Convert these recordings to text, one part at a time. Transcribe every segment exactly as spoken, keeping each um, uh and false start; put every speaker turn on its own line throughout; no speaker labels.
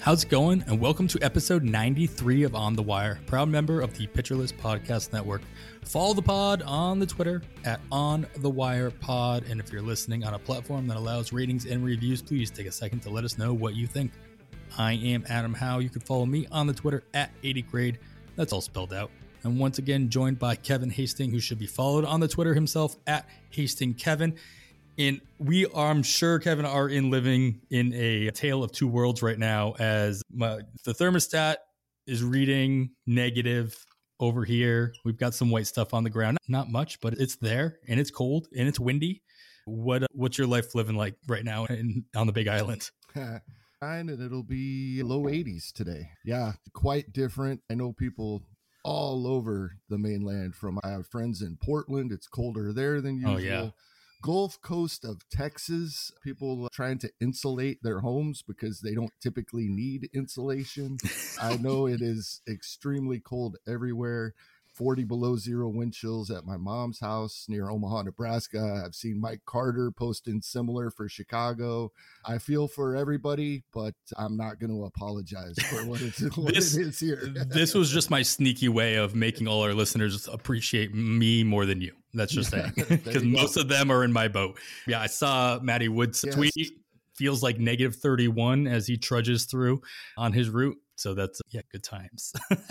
How's it going? And welcome to episode ninety-three of On the Wire, proud member of the Pitcher List Podcast Network. Follow the pod on the Twitter at On the Wire Pod. And if you're listening on a platform that allows ratings and reviews, please take a second to let us know what you think. I am Adam Howe. You can follow me on the Twitter at eighty grade. That's all spelled out. And once again, joined by Kevin Hastings, who should be followed on the Twitter himself at Hastings Kevin. And we are, I'm sure, Kevin, are in living in a tale of two worlds right now, as my, the thermostat is reading negative over here. We've got some white stuff on the ground. Not much, but it's there, and it's cold, and it's windy. What What's your life living like right now in, on the Big Island?
And it'll be low eighties today. Yeah, quite different. I know people all over the mainland. From I have friends in Portland. It's colder there than usual.
Oh, yeah.
Gulf Coast of Texas, people trying to insulate their homes because they don't typically need insulation. I know it is extremely cold everywhere. forty below zero wind chills at my mom's house near Omaha, Nebraska. I've seen Mike Carter posting similar for Chicago. I feel for everybody, but I'm not going to apologize for what, it's, what
this,
it is here.
This was just my sneaky way of making all our listeners appreciate me more than you. That's just saying, because most go. of them are in my boat. Yeah, I saw Matty Wood's yes. tweet. Feels like negative thirty-one as he trudges through on his route. So that's, yeah, good times.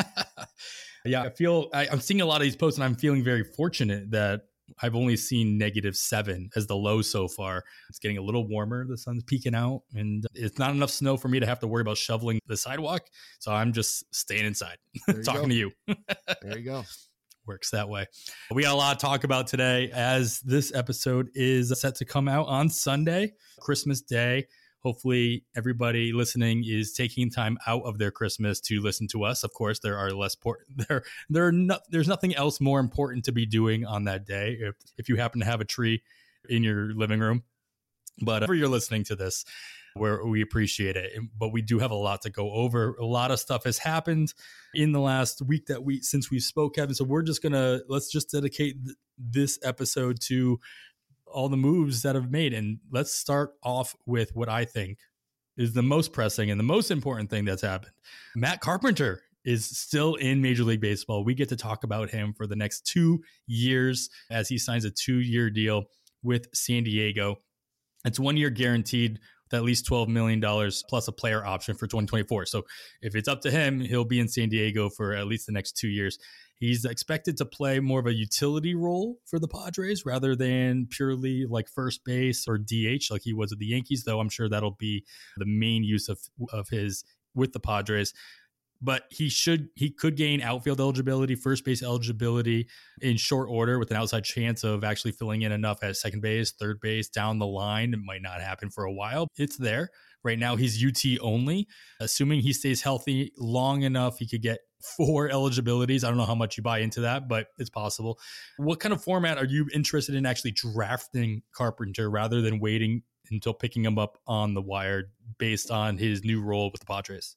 Yeah, I feel I, I'm seeing a lot of these posts, and I'm feeling very fortunate that I've only seen negative seven as the low so far. It's getting a little warmer. The sun's peeking out, and it's not enough snow for me to have to worry about shoveling the sidewalk. So I'm just staying inside, talking
go.
to you.
There you go.
Works that way. We got a lot to talk about today, as this episode is set to come out on Sunday, Christmas Day. Hopefully everybody listening is taking time out of their Christmas to listen to us. Of course, there are less por- there there are no, there's nothing else more important to be doing on that day if if you happen to have a tree in your living room. But if you're listening to this, where we appreciate it. But we do have a lot to go over. A lot of stuff has happened in the last week that we since we spoke, Kevin. So we're just gonna let's just dedicate th- this episode to all the moves that have made. And let's start off with what I think is the most pressing and the most important thing that's happened. Matt Carpenter is still in Major League Baseball. We get to talk about him for the next two years as he signs a two-year deal with San Diego. It's one year guaranteed with at least twelve million dollars plus a player option for twenty twenty-four. So if it's up to him, he'll be in San Diego for at least the next two years. He's expected to play more of a utility role for the Padres rather than purely like first base or D H like he was at the Yankees, though I'm sure that'll be the main use of, of his with the Padres. But he should he could gain outfield eligibility, first base eligibility in short order with an outside chance of actually filling in enough at second base, third base, down the line. It might not happen for a while. It's there. Right now, he's U T only. Assuming he stays healthy long enough, he could get four eligibilities. I don't know how much you buy into that, but it's possible. What kind of format are you interested in actually drafting Carpenter rather than waiting until picking him up on the wire based on his new role with the Padres?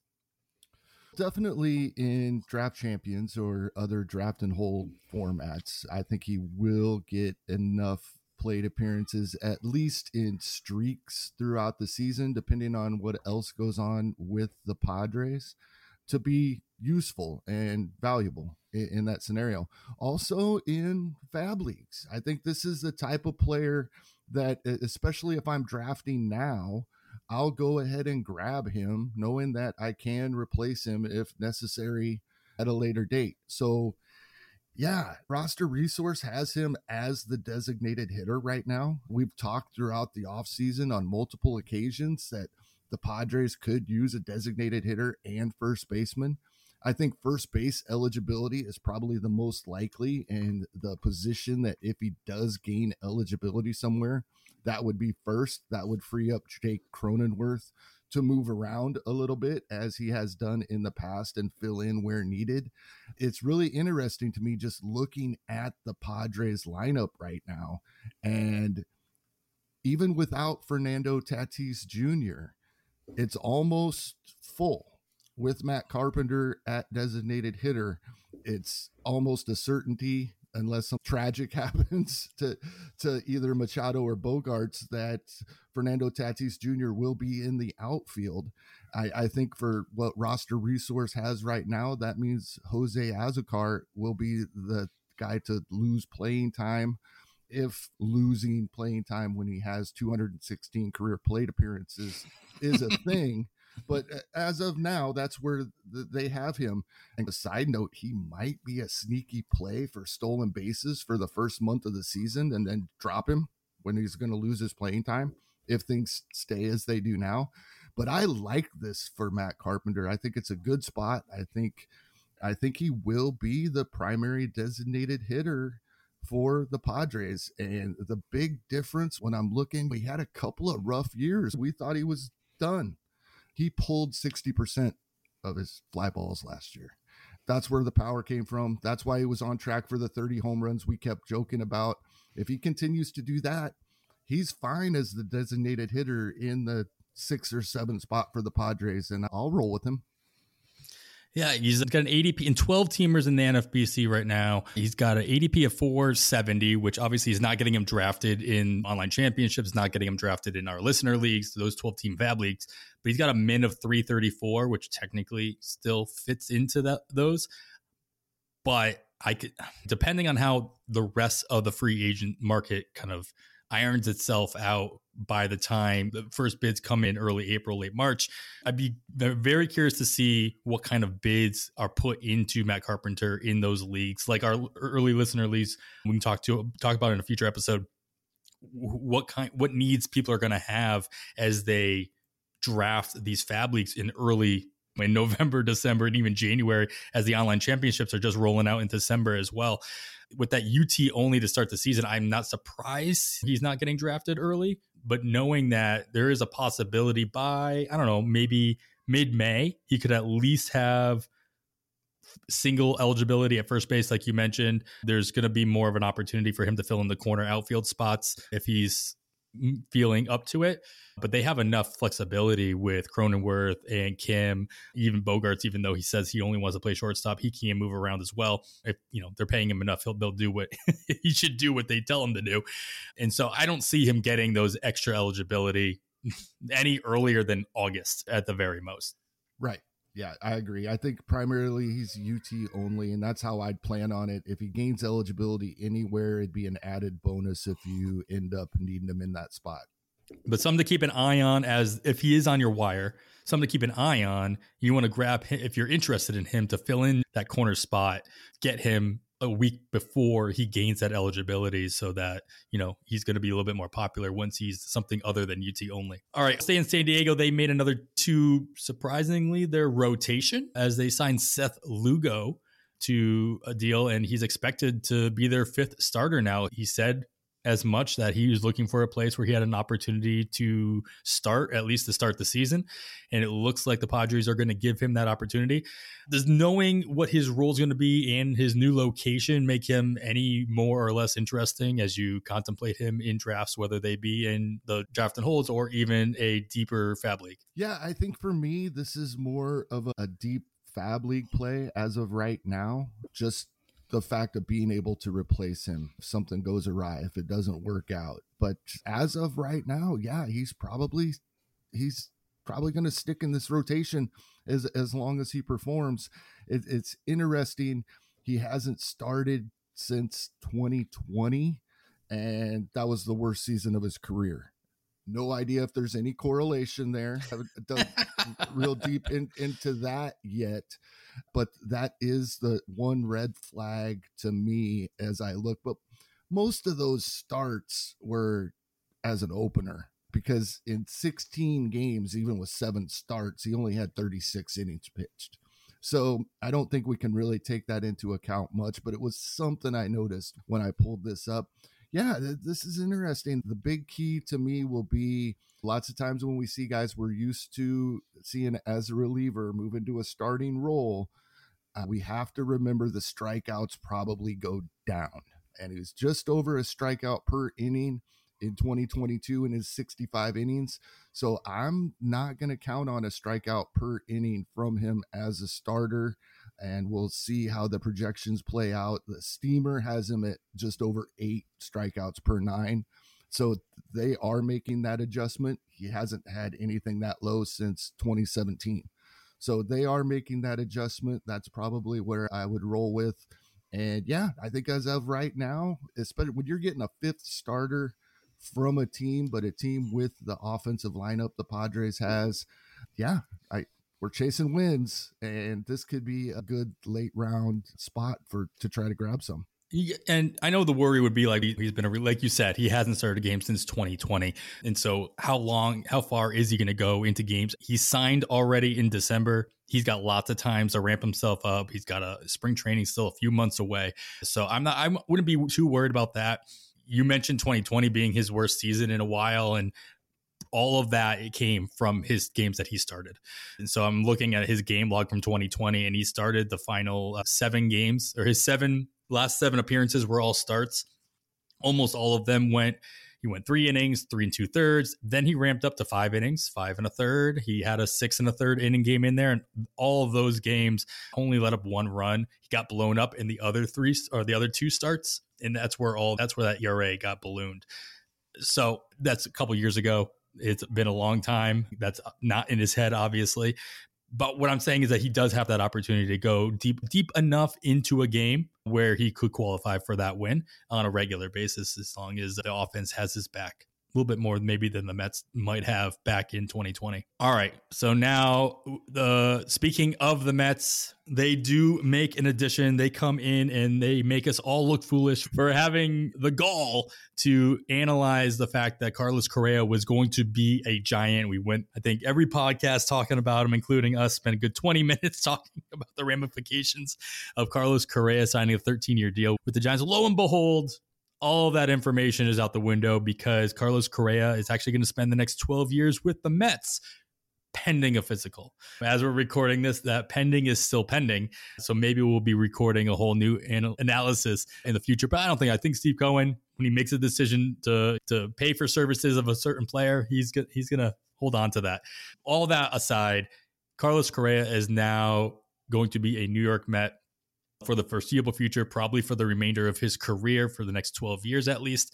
Definitely in draft champions or other draft and hold formats, I think he will get enough plate appearances, at least in streaks throughout the season, depending on what else goes on with the Padres, to be useful and valuable in, in that scenario. Also in Fab Leagues, I think this is the type of player that, especially if I'm drafting now, I'll go ahead and grab him, knowing that I can replace him if necessary at a later date. So yeah, Roster Resource has him as the designated hitter right now. We've talked throughout the offseason on multiple occasions that the Padres could use a designated hitter and first baseman. I think first base eligibility is probably the most likely, and the position that if he does gain eligibility somewhere, that would be first. That would free up Jake Cronenworth to move around a little bit as he has done in the past and fill in where needed. It's really interesting to me just looking at the Padres lineup right now. And even without Fernando Tatis Junior, it's almost full. With Matt Carpenter at designated hitter, it's almost a certainty unless some tragic happens to to either Machado or Bogarts, that Fernando Tatis Junior will be in the outfield. I, I think for what roster resource has right now, that means Jose Azocar will be the guy to lose playing time, if losing playing time when he has two hundred sixteen career plate appearances is a thing. But as of now, that's where they have him. And a side note, he might be a sneaky play for stolen bases for the first month of the season and then drop him when he's going to lose his playing time if things stay as they do now. But I like this for Matt Carpenter. I think it's a good spot. I think I think he will be the primary designated hitter for the Padres. And the big difference when I'm looking, we had a couple of rough years. We thought he was done. He pulled sixty percent of his fly balls last year. That's where the power came from. That's why he was on track for the thirty home runs we kept joking about. If he continues to do that, he's fine as the designated hitter in the six or seven spot for the Padres, and I'll roll with him.
Yeah, he's got an A D P in twelve teamers in the N F B C right now. He's got an A D P of four seventy, which obviously is not getting him drafted in online championships, not getting him drafted in our listener leagues, those twelve team Fab leagues. But he's got a min of three thirty-four, which technically still fits into that those. But I could, depending on how the rest of the free agent market kind of irons itself out by the time the first bids come in early April, late March, I'd be very curious to see what kind of bids are put into Matt Carpenter in those leagues, like our early listener leagues. We can talk to talk about in a future episode what kind, what needs people are going to have as they draft these Fab leagues in early in November, December, and even January, as the online championships are just rolling out in December as well. With that U T only to start the season, I'm not surprised he's not getting drafted early, but knowing that there is a possibility by, I don't know, maybe mid-May, he could at least have single eligibility at first base, like you mentioned. There's going to be more of an opportunity for him to fill in the corner outfield spots if he's feeling up to it. But they have enough flexibility with Cronenworth and Kim, even Bogarts, even though he says he only wants to play shortstop, he can move around as well. If, you know, they're paying him enough, he'll, they'll do what he should do, what they tell him to do. And so I don't see him getting those extra eligibility any earlier than August at the very most.
Right. Yeah, I agree. I think primarily he's U T only, and that's how I'd plan on it. If he gains eligibility anywhere, it'd be an added bonus if you end up needing him in that spot.
But something to keep an eye on, as if he is on your wire, something to keep an eye on. You want to grab him if you're interested in him to fill in that corner spot, get him a week before he gains that eligibility so that, you know, he's going to be a little bit more popular once he's something other than U T only. All right, stay in San Diego. They made another two, surprisingly, their rotation as they signed Seth Lugo to a deal, and he's expected to be their fifth starter now. He said as much that he was looking for a place where he had an opportunity to start, at least to start the season. And it looks like the Padres are going to give him that opportunity. Does knowing what his role is going to be in his new location make him any more or less interesting as you contemplate him in drafts, whether they be in the draft and holds or even a deeper Fab League?
Yeah, I think for me, this is more of a deep Fab League play as of right now. Just the fact of being able to replace him if something goes awry, if it doesn't work out. But as of right now, yeah, he's probably he's probably going to stick in this rotation as as long as he performs. It, it's interesting. He hasn't started since twenty twenty, and that was the worst season of his career. No idea if there's any correlation there. I haven't done real deep in, into that yet, but that is the one red flag to me as I look. But most of those starts were as an opener, because in sixteen games, even with seven starts, he only had thirty-six innings pitched. So I don't think we can really take that into account much, but it was something I noticed when I pulled this up. Yeah, this is interesting. The big key to me will be lots of times when we see guys we're used to seeing as a reliever move into a starting role, uh, we have to remember the strikeouts probably go down. And he was just over a strikeout per inning in twenty twenty-two in his sixty-five innings. So I'm not going to count on a strikeout per inning from him as a starter. and we'll see how the projections play out. The Steamer has him at just over eight strikeouts per nine. So they are making that adjustment. He hasn't had anything that low since twenty seventeen. So they are making that adjustment. That's probably where I would roll with. And yeah, I think as of right now, especially when you're getting a fifth starter from a team, but a team with the offensive lineup the Padres has, yeah, I we're chasing wins, and this could be a good late round spot for to try to grab some.
And I know the worry would be like he's been a, like you said, he hasn't started a game since twenty twenty. And so how long, how far is he going to go into games? He's signed already in December. He's got lots of times to ramp himself up. He's got a spring training still a few months away. So I'm not, I wouldn't be too worried about that. You mentioned twenty twenty being his worst season in a while, and all of that, it came from his games that he started. And so I'm looking at his game log from twenty twenty, and he started the final uh, seven games, or his seven last seven appearances were all starts. Almost all of them went, he went three innings, three and two thirds. Then he ramped up to five innings, five and a third. He had a six and a third inning game in there. And all of those games only let up one run. He got blown up in the other three or the other two starts. And that's where all, that's where that E R A got ballooned. So that's a couple years ago. It's been a long time. That's not in his head, obviously. But what I'm saying is that he does have that opportunity to go deep, deep enough into a game where he could qualify for that win on a regular basis, as long as the offense has his back. A little bit more maybe than the Mets might have back in twenty twenty. All right. So now, the speaking of the Mets, they do make an addition. They come in and they make us all look foolish for having the gall to analyze the fact that Carlos Correa was going to be a Giant. We went, I think, every podcast talking about him, including us, spent a good twenty minutes talking about the ramifications of Carlos Correa signing a thirteen-year deal with the Giants. Lo and behold, all of that information is out the window because Carlos Correa is actually going to spend the next twelve years with the Mets, pending a physical. As we're recording this, that pending is still pending. So maybe we'll be recording a whole new anal- analysis in the future. But I don't think, I think Steve Cohen, when he makes a decision to to pay for services of a certain player, he's go- he's going to hold on to that. All that aside, Carlos Correa is now going to be a New York Met for the foreseeable future, probably for the remainder of his career, for the next twelve years at least.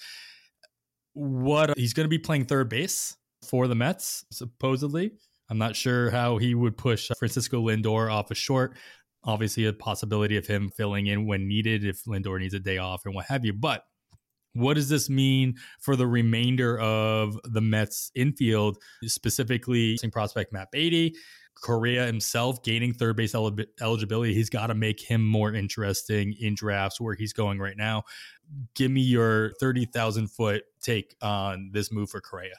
What he's going to be playing third base for the Mets, supposedly. I'm not sure how he would push Francisco Lindor off a short. Obviously, a possibility of him filling in when needed if Lindor needs a day off and what have you. But what does this mean for the remainder of the Mets infield, specifically prospect Matt Beatty? Correa himself gaining third base el- eligibility. He's got to make him more interesting in drafts where he's going right now. Give me your thirty thousand foot take on this move for Correa.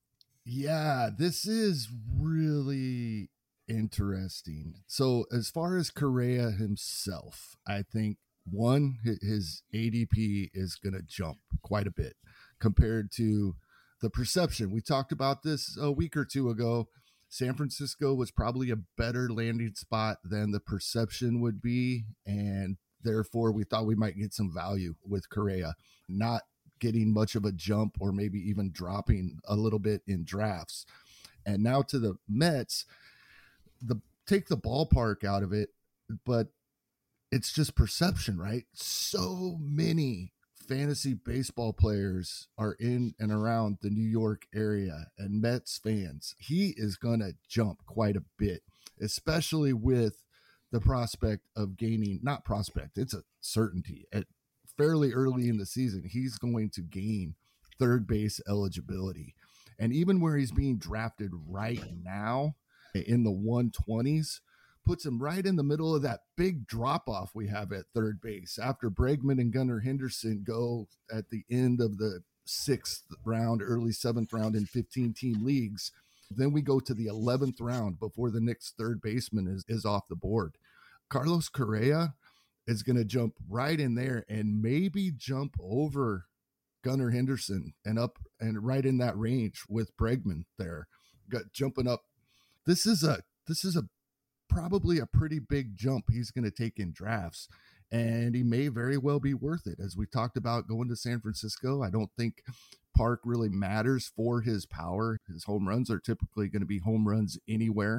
Yeah, this is really interesting. So as far as Correa himself, I think one, his A D P is going to jump quite a bit compared to the perception. We talked about this a week or two ago. San Francisco was probably a better landing spot than the perception would be, and therefore we thought we might get some value with Correa, not getting much of a jump or maybe even dropping a little bit in drafts. And now to the Mets, the take the ballpark out of it, but it's just perception, right? So many fantasy baseball players are in and around the New York area, and Mets fans, he is going to jump quite a bit, especially with the prospect of gaining, not prospect, it's a certainty at fairly early in the season, he's going to gain third base eligibility. And even where he's being drafted right now in the one twenties, puts him right in the middle of that big drop-off we have at third base after Bregman and Gunnar Henderson go at the end of the sixth round, early seventh round in fifteen-team leagues. Then we go to the eleventh round before the next third baseman is, is off the board. Carlos Correa is going to jump right in there and maybe jump over Gunnar Henderson and up and right in that range with Bregman there, got jumping up. This is a, this is a, probably a pretty big jump he's going to take in drafts, and he may very well be worth it. As we talked about going to San Francisco, I don't think park really matters for his power. His home runs are typically going to be home runs anywhere.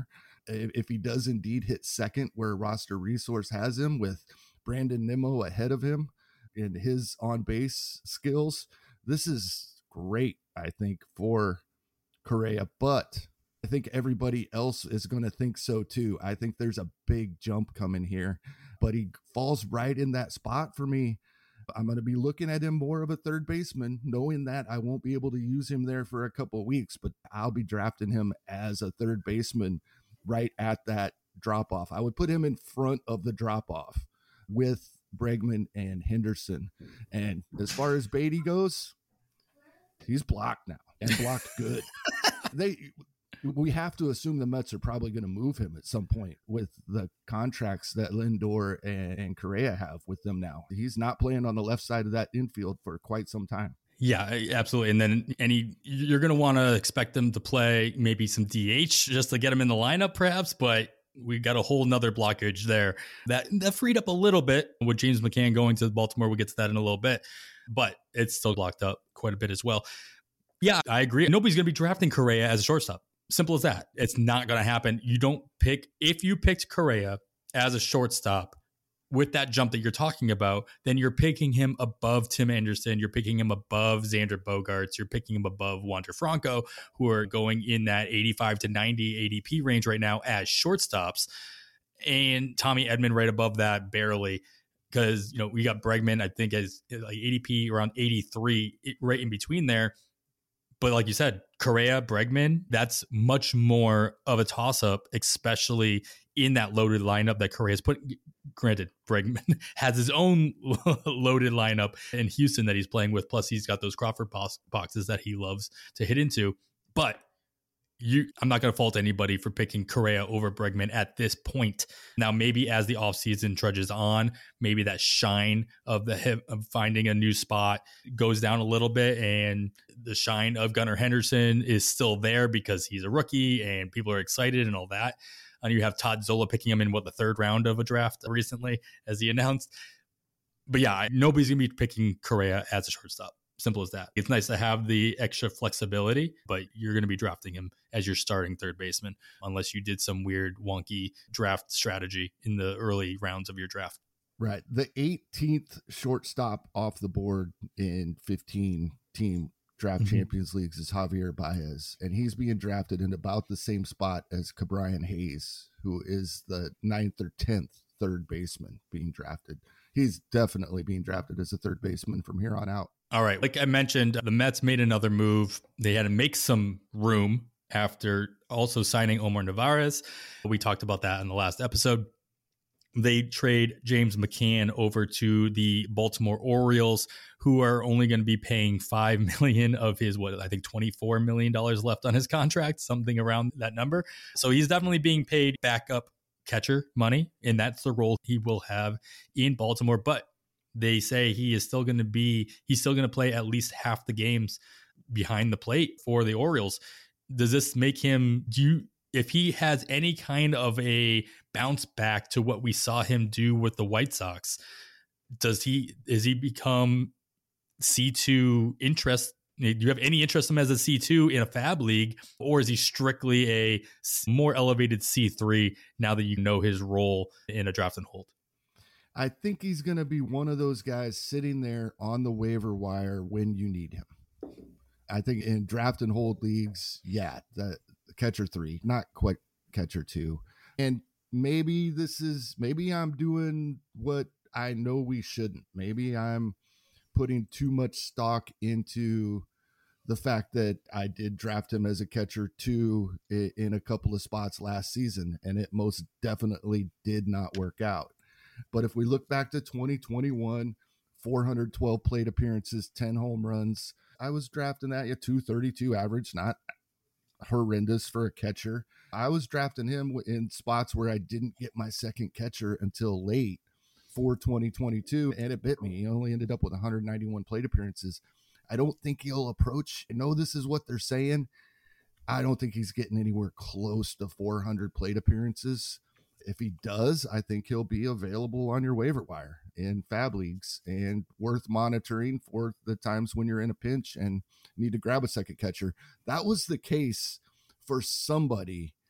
if he does indeed hit second where roster resource has him with Brandon Nimmo ahead of him in his on base skills, this is great, I think, for Correa. But I think everybody else is going to think so too. I think there's a big jump coming here, but he falls right in that spot for me. I'm going to be looking at him more of a third baseman, knowing that I won't be able to use him there for a couple of weeks, but I'll be drafting him as a third baseman right at that drop off. I would put him in front of the drop off with Bregman and Henderson. And as far as Beatty goes, he's blocked now and blocked good. they We have to assume the Mets are probably going to move him at some point with the contracts that Lindor and, and Correa have with them now. He's not playing on the left side of that infield for quite some time.
Yeah, absolutely. And then any you're going to want to expect them to play maybe some D H just to get him in the lineup perhaps, but we got a whole nother blockage there. That that freed up a little bit with James McCann going to Baltimore. We'll get to that in a little bit, but it's still blocked up quite a bit as well. Yeah, I agree. Nobody's going to be drafting Correa as a shortstop. Simple as that. It's not going to happen. You don't pick, if you picked Correa as a shortstop with that jump that you're talking about, then you're picking him above Tim Anderson. You're picking him above Xander Bogaerts. You're picking him above Wander Franco, who are going in that eighty-five to ninety A D P range right now as shortstops. And Tommy Edman right above that, barely. Because, you know, we got Bregman, I think, as like A D P around eighty-three, right in between there. But like you said, Correa, Bregman, that's much more of a toss-up, especially in that loaded lineup that Correa's put. Granted, Bregman has his own loaded lineup in Houston that he's playing with. Plus, he's got those Crawford boxes that he loves to hit into. But you, I'm not going to fault anybody for picking Correa over Bregman at this point. Now, maybe as the offseason trudges on, maybe that shine of the hip of finding a new spot goes down a little bit, and the shine of Gunnar Henderson is still there because he's a rookie and people are excited and all that. And you have Todd Zola picking him in what the third round of a draft recently, as he announced. But yeah, nobody's going to be picking Correa as a shortstop. Simple as that. It's nice to have the extra flexibility, but you're going to be drafting him as your starting third baseman unless you did some weird, wonky draft strategy in the early rounds of your draft.
Right. The eighteenth shortstop off the board in fifteen team draft mm-hmm. Champions Leagues is Javier Baez, and he's being drafted in about the same spot as Ke'Bryan Hayes, who is the ninth or tenth third baseman being drafted. He's definitely being drafted as a third baseman from here on out.
All right. Like I mentioned, the Mets made another move. They had to make some room after also signing Omar Narvaez. We talked about that in the last episode. They trade James McCann over to the Baltimore Orioles, who are only going to be paying five million dollars of his, what I think twenty-four million dollars left on his contract, something around that number. So he's definitely being paid backup catcher money, and that's the role he will have in Baltimore. But they say he is still going to be, he's still going to play at least half the games behind the plate for the Orioles. Does this make him, do you, if he has any kind of a bounce back to what we saw him do with the White Sox, does he, is he become C two interest? Do you have any interest in him as a C two in a Fab League, or is he strictly a more elevated C three now that you know his role in a draft and hold?
I think he's going to be one of those guys sitting there on the waiver wire when you need him. I think in draft and hold leagues, yeah, the catcher three, not quite catcher two. And maybe this is, maybe I'm doing what I know we shouldn't. Maybe I'm putting too much stock into the fact that I did draft him as a catcher two in a couple of spots last season, and it most definitely did not work out. But if we look back to twenty twenty-one, four hundred twelve plate appearances, ten home runs, I was drafting that at two thirty-two average, not horrendous for a catcher. I was drafting him in spots where I didn't get my second catcher until late for twenty twenty-two, and it bit me. He only ended up with one hundred ninety-one plate appearances. I don't think he'll approach, I know this is what they're saying, I don't think he's getting anywhere close to four hundred plate appearances. If he does, I think he'll be available on your waiver wire in Fab Leagues and worth monitoring for the times when you're in a pinch and need to grab a second catcher. That was the case for somebody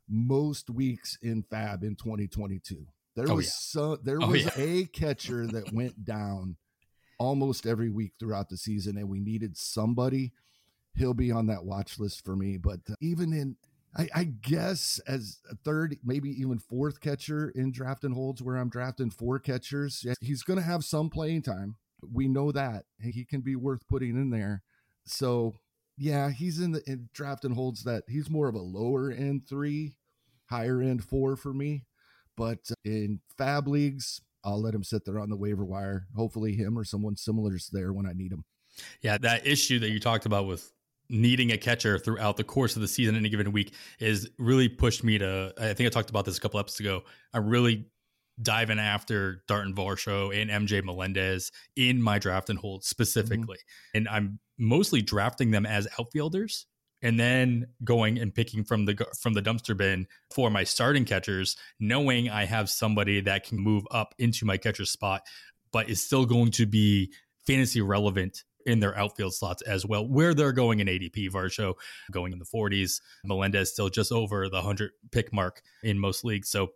most weeks in Fab in twenty twenty-two. There
Oh,
was
yeah.
so there
Oh,
was
yeah.
a catcher that went down almost every week throughout the season, and we needed somebody. He'll be on that watch list for me. But uh, even in, I, I guess as a third, maybe even fourth catcher in drafting holds where I'm drafting four catchers, he's going to have some playing time. We know that he can be worth putting in there. So yeah, he's in the in drafting holds that he's more of a lower end three, higher end four for me. But in Fab leagues, I'll let him sit there on the waiver wire. Hopefully him or someone similar is there when I need him.
Yeah, that issue that you talked about with needing a catcher throughout the course of the season in any given week is really pushed me to, I think I talked about this a couple episodes ago. I'm really diving after Darton Varsho and M J Melendez in my draft and hold specifically. Mm-hmm. And I'm mostly drafting them as outfielders and then going and picking from the from the dumpster bin for my starting catchers, knowing I have somebody that can move up into my catcher spot, but is still going to be fantasy relevant in their outfield slots as well, where they're going in A D P. Varsho going in the forties, Melendez still just over the one hundred pick mark in most leagues. So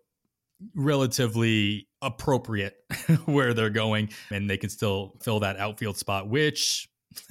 relatively appropriate where they're going, and they can still fill that outfield spot, which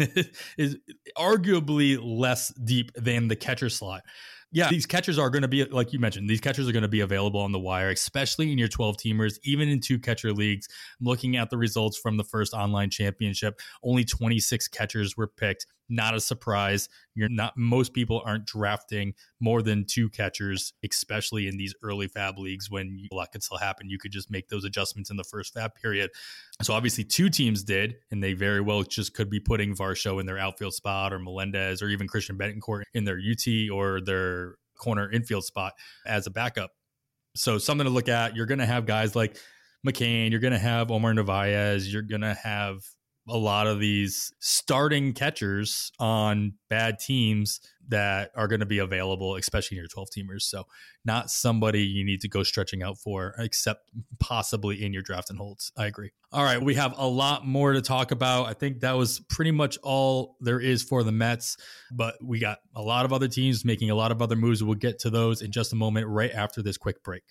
is arguably less deep than the catcher slot. Yeah, these catchers are going to be, like you mentioned, these catchers are going to be available on the wire, especially in your twelve teamers, even in two catcher leagues. I'm looking at the results from the first online championship. Only twenty-six catchers were picked. Not a surprise. You're not, most people aren't drafting more than two catchers, especially in these early Fab leagues when a lot could still happen. You could just make those adjustments in the first Fab period. So obviously two teams did, and they very well just could be putting Varsho in their outfield spot, or Melendez, or even Christian Betancourt in their U T or their corner infield spot as a backup. So something to look at. You're going to have guys like McCain. You're going to have Omar Narvaez. You're going to have a lot of these starting catchers on bad teams that are going to be available, especially in your twelve teamers. So not somebody you need to go stretching out for, except possibly in your draft and holds. I agree. All right. We have a lot more to talk about. I think that was pretty much all there is for the Mets, but we got a lot of other teams making a lot of other moves. We'll get to those in just a moment, right after this quick break.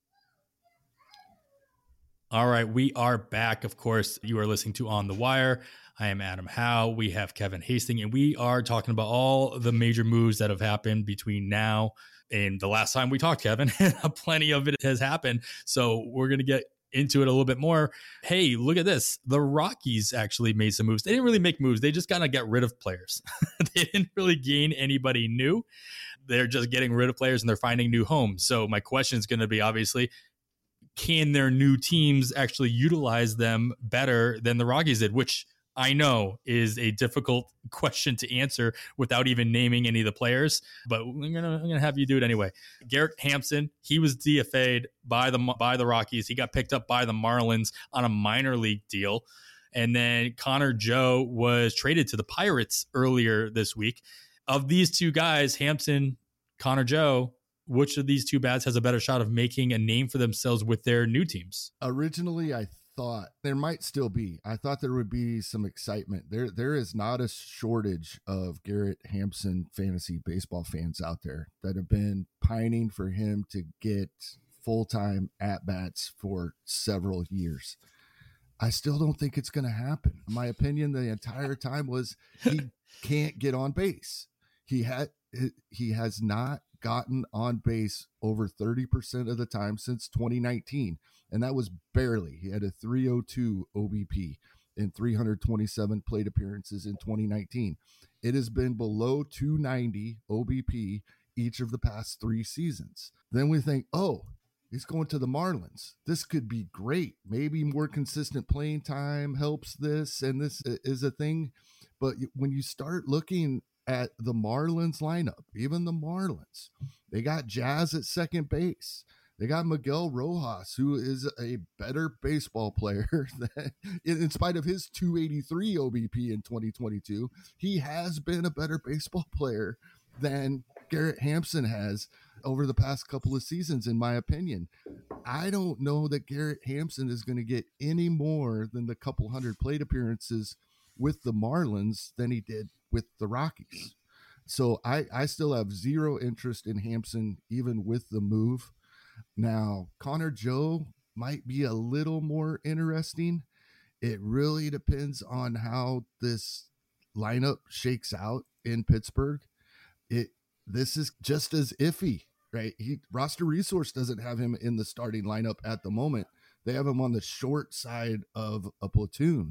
All right, we are back. Of course, you are listening to On the Wire. I am Adam Howe. We have Kevin Hastings, and we are talking about all the major moves that have happened between now and the last time we talked, Kevin. Plenty of it has happened, so we're going to get into it a little bit more. Hey, look at this. The Rockies actually made some moves. They didn't really make moves. They just got to get rid of players. They didn't really gain anybody new. They're just getting rid of players, and they're finding new homes. So my question is going to be, obviously, can their new teams actually utilize them better than the Rockies did, which I know is a difficult question to answer without even naming any of the players, but I'm going to I'm gonna have you do it anyway. Garrett Hampson, he was D F A'd by the, by the Rockies. He got picked up by the Marlins on a minor league deal. And then Connor Joe was traded to the Pirates earlier this week. Of these two guys, Hampson, Connor Joe, which of these two bats has a better shot of making a name for themselves with their new teams?
Originally, I thought there might still be. I thought there would be some excitement. There, there is not a shortage of Garrett Hampson fantasy baseball fans out there that have been pining for him to get full-time at-bats for several years. I still don't think it's going to happen. My opinion the entire time was he can't get on base. He had he has not gotten on base over thirty percent of the time since twenty nineteen, and that was barely. He had a three oh two O B P in three hundred twenty-seven plate appearances in twenty nineteen. It has been below two ninety O B P each of the past three seasons. Then we think, oh, he's going to the Marlins. This could be great. Maybe more consistent playing time helps this, and this is a thing. But when you start looking at the Marlins lineup, even the Marlins, they got Jazz at second base. They got Miguel Rojas, who is a better baseball player than, in spite of his two eighty-three O B P in twenty twenty-two, he has been a better baseball player than Garrett Hampson has over the past couple of seasons, in my opinion. I don't know that Garrett Hampson is going to get any more than the couple hundred plate appearances with the Marlins than he did with the Rockies. So I, I still have zero interest in Hampson, even with the move. Now, Connor Joe might be a little more interesting. It really depends on how this lineup shakes out in Pittsburgh. It this is just as iffy, right? He roster resource doesn't have him in the starting lineup at the moment. They have him on the short side of a platoon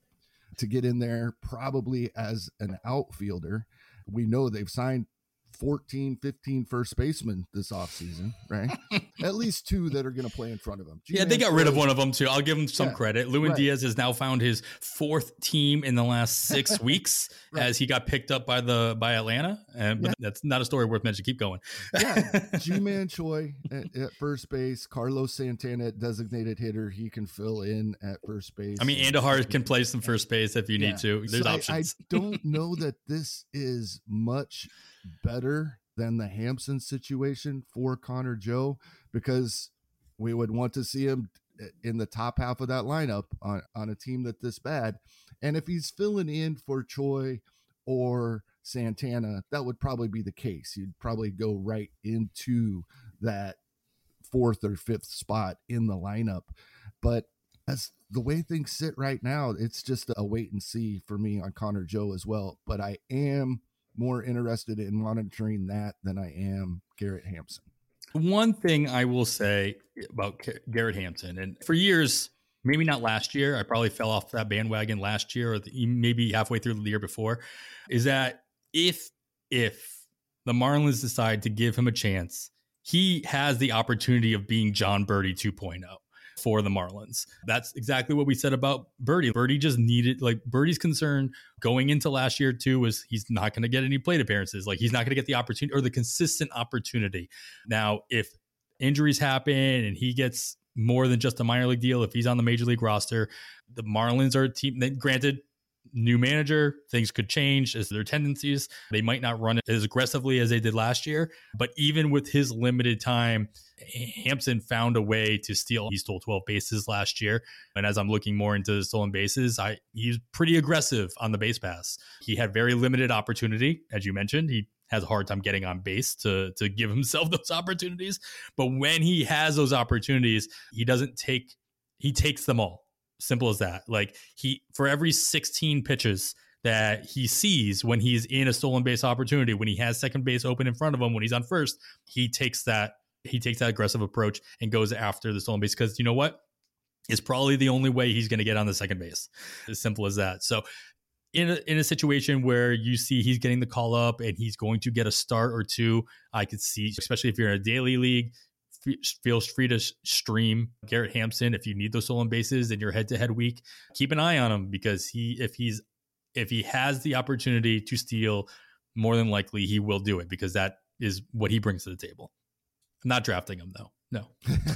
to get in there, probably as an outfielder. We know they've signed fourteen, fifteen first basemen this offseason, right? At least two that are going to play in front of him.
G- yeah, they got rid of one of them too. I'll give him some yeah, credit. Lewin right. Diaz has now found his fourth team in the last six weeks right. as he got picked up by the by Atlanta. And but yeah. that's not a story worth mentioning. Keep going.
yeah, G-Man Choi at, at first base, Carlos Santana at designated hitter. He can fill in at first base.
I mean, Andahar can play some first base if you yeah. need to. There's
so
options.
I, I don't know that this is much better than the Hampson situation for Connor Joe, because we would want to see him in the top half of that lineup on, on a team that this bad. And if he's filling in for Choi or Santana, that would probably be the case. You'd probably go right into that fourth or fifth spot in the lineup. But as the way things sit right now, it's just a wait and see for me on Connor Joe as well. But I am more interested in monitoring that than I am Garrett Hampson.
One thing I will say about Garrett Hampson, and for years, maybe not last year, I probably fell off that bandwagon last year or the, maybe halfway through the year before, is that if, if the Marlins decide to give him a chance, he has the opportunity of being John Birdie two point oh. for the Marlins. That's exactly what we said about Birdie. Birdie just needed, like Birdie's concern going into last year too was he's not going to get any plate appearances. Like he's not going to get the opportunity or the consistent opportunity. Now, if injuries happen and he gets more than just a minor league deal, if he's on the major league roster, the Marlins are a team that, granted, new manager, things could change as their tendencies. They might not run it as aggressively as they did last year. But even with his limited time, Hampson found a way to steal. He stole twelve bases last year. And as I'm looking more into the stolen bases, I he's pretty aggressive on the base pass. He had very limited opportunity. As you mentioned, he has a hard time getting on base to, to give himself those opportunities. But when he has those opportunities, he doesn't take, he takes them all. Simple as that. Like he, for every sixteen pitches that he sees when he's in a stolen base opportunity, when he has second base open in front of him, when he's on first, he takes that, he takes that aggressive approach and goes after the stolen base. Cause you know what? It's probably the only way he's going to get on the second base. As simple as that. So in a, in a situation where you see he's getting the call up and he's going to get a start or two, I could see, especially if you're in a daily league, feels free to stream Garrett Hampson if you need those stolen bases in your head-to-head week. Keep an eye on him because he, if he's, if he has the opportunity to steal, more than likely he will do it because that is what he brings to the table. I'm not drafting him though. No.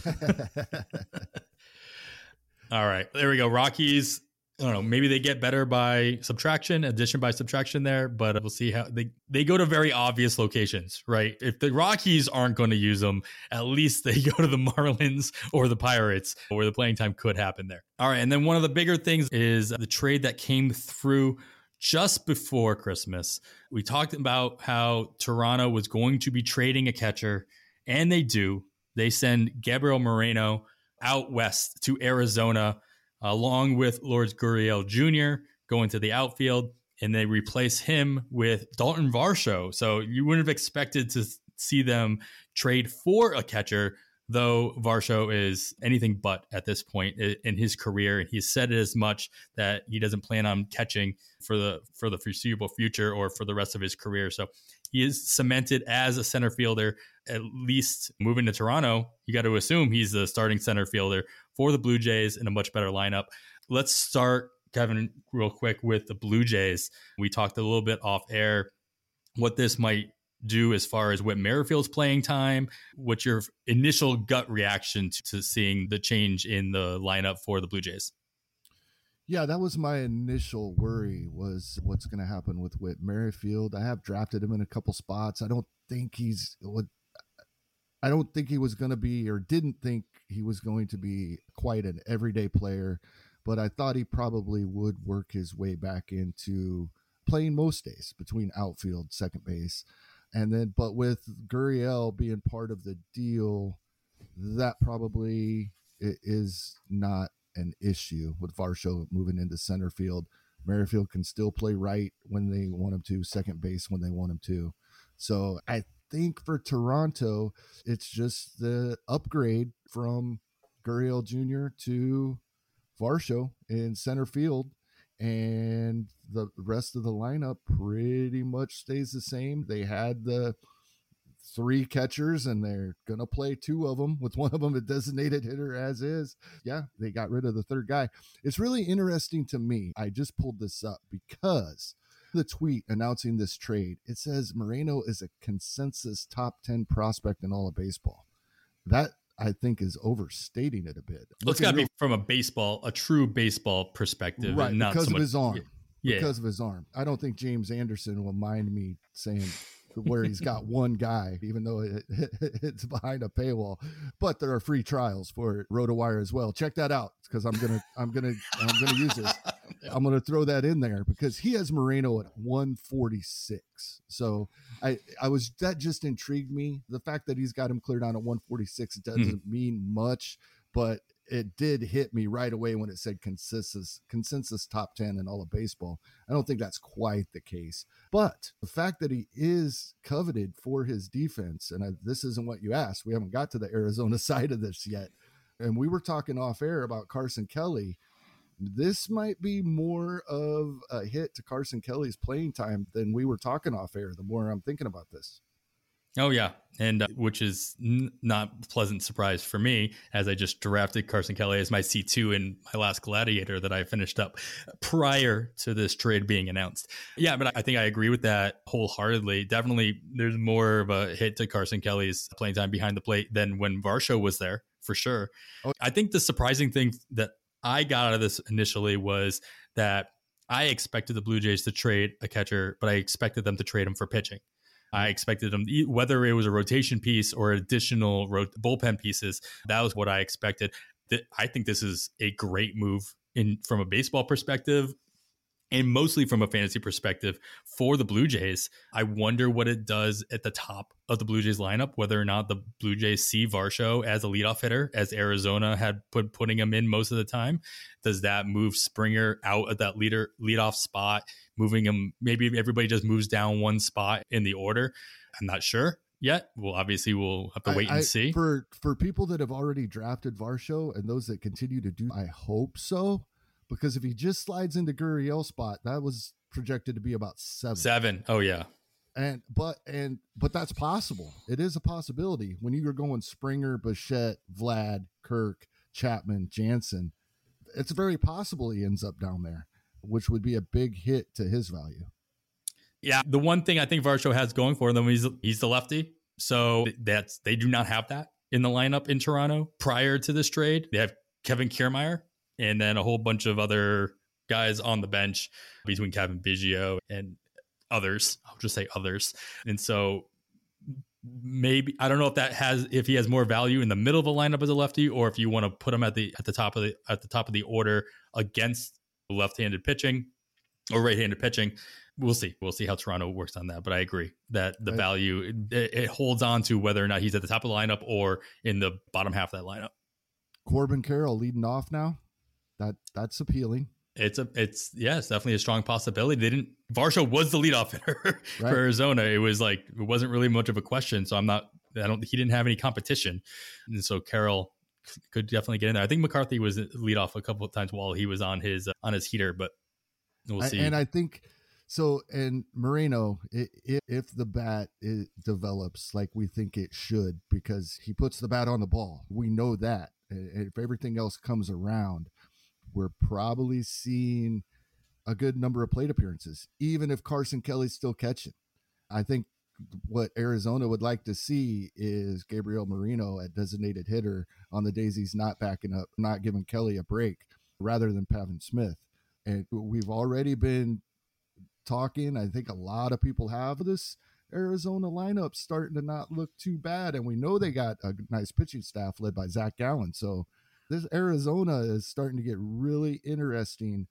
All right, there we go. Rockies. I don't know. Maybe they get better by subtraction, addition by subtraction there, but we'll see how they, they go to very obvious locations, right? If the Rockies aren't going to use them, at least they go to the Marlins or the Pirates where the playing time could happen there. All right. And then one of the bigger things is the trade that came through just before Christmas. We talked about how Toronto was going to be trading a catcher, and they do. They send Gabriel Moreno out west to Arizona, along with Lourdes Gurriel Junior going to the outfield, and they replace him with Dalton Varsho. So you wouldn't have expected to see them trade for a catcher, though Varsho is anything but at this point in his career. He's said it as much that he doesn't plan on catching for the for the foreseeable future or for the rest of his career. So he is cemented as a center fielder, at least moving to Toronto. You got to assume he's the starting center fielder for the Blue Jays in a much better lineup. Let's start, Kevin, real quick with the Blue Jays. We talked a little bit off air what this might do as far as Whit Merrifield's playing time. What's your initial gut reaction to, to seeing the change in the lineup for the Blue Jays?
Yeah, that was my initial worry, was what's going to happen with Whit Merrifield. I have drafted him in a couple spots. I don't think he's what I don't think he was going to be, or didn't think he was going to be quite an everyday player, but I thought he probably would work his way back into playing most days between outfield, second base. And then, but with Gurriel being part of the deal, that probably is not an issue with Varsho moving into center field. Merrifield can still play right when they want him to, second base when they want him to. So I think for Toronto, it's just the upgrade from Gurriel Junior to Varsho in center field, and the rest of the lineup pretty much stays the same. They had the three catchers, and they're going to play two of them with one of them a designated hitter as is. Yeah, they got rid of the third guy. It's really interesting to me. I just pulled this up because the tweet announcing this trade, it says Moreno is a consensus top ten prospect in all of baseball. That, I think, is overstating it a bit.
Well, it's got to be from a baseball, a true baseball perspective.
Right,
and not
because
so
of
much,
his arm.
Yeah.
Because of his arm. I don't think James Anderson will mind me saying where he's got one guy, even though it, it's behind a paywall. But there are free trials for RotoWire as well. Check that out, because I'm gonna, I'm gonna, I'm gonna use this. I'm gonna throw that in there because he has Moreno at one forty-six. So I, I was that just intrigued me. The fact that he's got him cleared on at one forty-six doesn't mm. mean much, but it did hit me right away when it said consensus consensus top ten in all of baseball. I don't think that's quite the case, but the fact that he is coveted for his defense, and I, this isn't what you asked. We haven't got to the Arizona side of this yet. And we were talking off air about Carson Kelly. This might be more of a hit to Carson Kelly's playing time than we were talking off air. The more I'm thinking about this.
Oh, yeah. And uh, which is n- not a pleasant surprise for me, as I just drafted Carson Kelly as my C two in my last Gladiator that I finished up prior to this trade being announced. Yeah, but I think I agree with that wholeheartedly. Definitely, there's more of a hit to Carson Kelly's playing time behind the plate than when Varsho was there, for sure. Oh. I think the surprising thing that I got out of this initially was that I expected the Blue Jays to trade a catcher, but I expected them to trade him for pitching. I expected them, whether it was a rotation piece or additional ro- bullpen pieces, that was what I expected. I think this is a great move in from a baseball perspective, and mostly from a fantasy perspective for the Blue Jays. I wonder what it does at the top of the Blue Jays lineup, whether or not the Blue Jays see Varsho as a leadoff hitter, as Arizona had put putting him in most of the time. Does that move Springer out of that leader leadoff spot, moving him? Maybe everybody just moves down one spot in the order. I'm not sure yet. Well, obviously we'll have to wait I, and
I,
see.
For for people that have already drafted Varsho and those that continue to do, I hope so. Because if he just slides into Gurriel's spot, that was projected to be about seven.
Seven. Oh yeah.
And but and but that's possible. It is a possibility when you're going Springer, Bichette, Vlad, Kirk, Chapman, Jansen. It's very possible he ends up down there, which would be a big hit to his value.
Yeah, the one thing I think Varsho has going for them, he's he's the lefty, so that's they do not have that in the lineup in Toronto prior to this trade. They have Kevin Kiermaier, and then a whole bunch of other guys on the bench between Kevin Biggio and others. I'll just say others. And so maybe, I don't know if that has, if he has more value in the middle of a lineup as a lefty, or if you want to put him at the, at the top of the, at the top of the order against left-handed pitching or right-handed pitching. We'll see. We'll see how Toronto works on that. But I agree that the right. value, it, it holds on to whether or not he's at the top of the lineup or in the bottom half of that lineup. Corbin
Carroll leading off now. That that's appealing.
It's a it's yeah, it's definitely a strong possibility. They didn't Varsho was the leadoff hitter right. for Arizona. It was like it wasn't really much of a question. So I'm not I don't he didn't have any competition. And so Carroll could definitely get in there. I think McCarthy was leadoff a couple of times while he was on his uh, on his heater, but we'll see.
I, and I think so. And Moreno, if, if the bat it develops like we think it should, because he puts the bat on the ball, we know that. And if everything else comes around, we're probably seeing a good number of plate appearances, even if Carson Kelly's still catching. I think what Arizona would like to see is Gabriel Moreno at designated hitter on the days he's not backing up, not giving Kelly a break, rather than Pavin Smith. And we've already been talking, I think a lot of people have, this Arizona lineup starting to not look too bad. And we know they got a nice pitching staff led by Zach Gallen. So this Arizona is starting to get really interesting.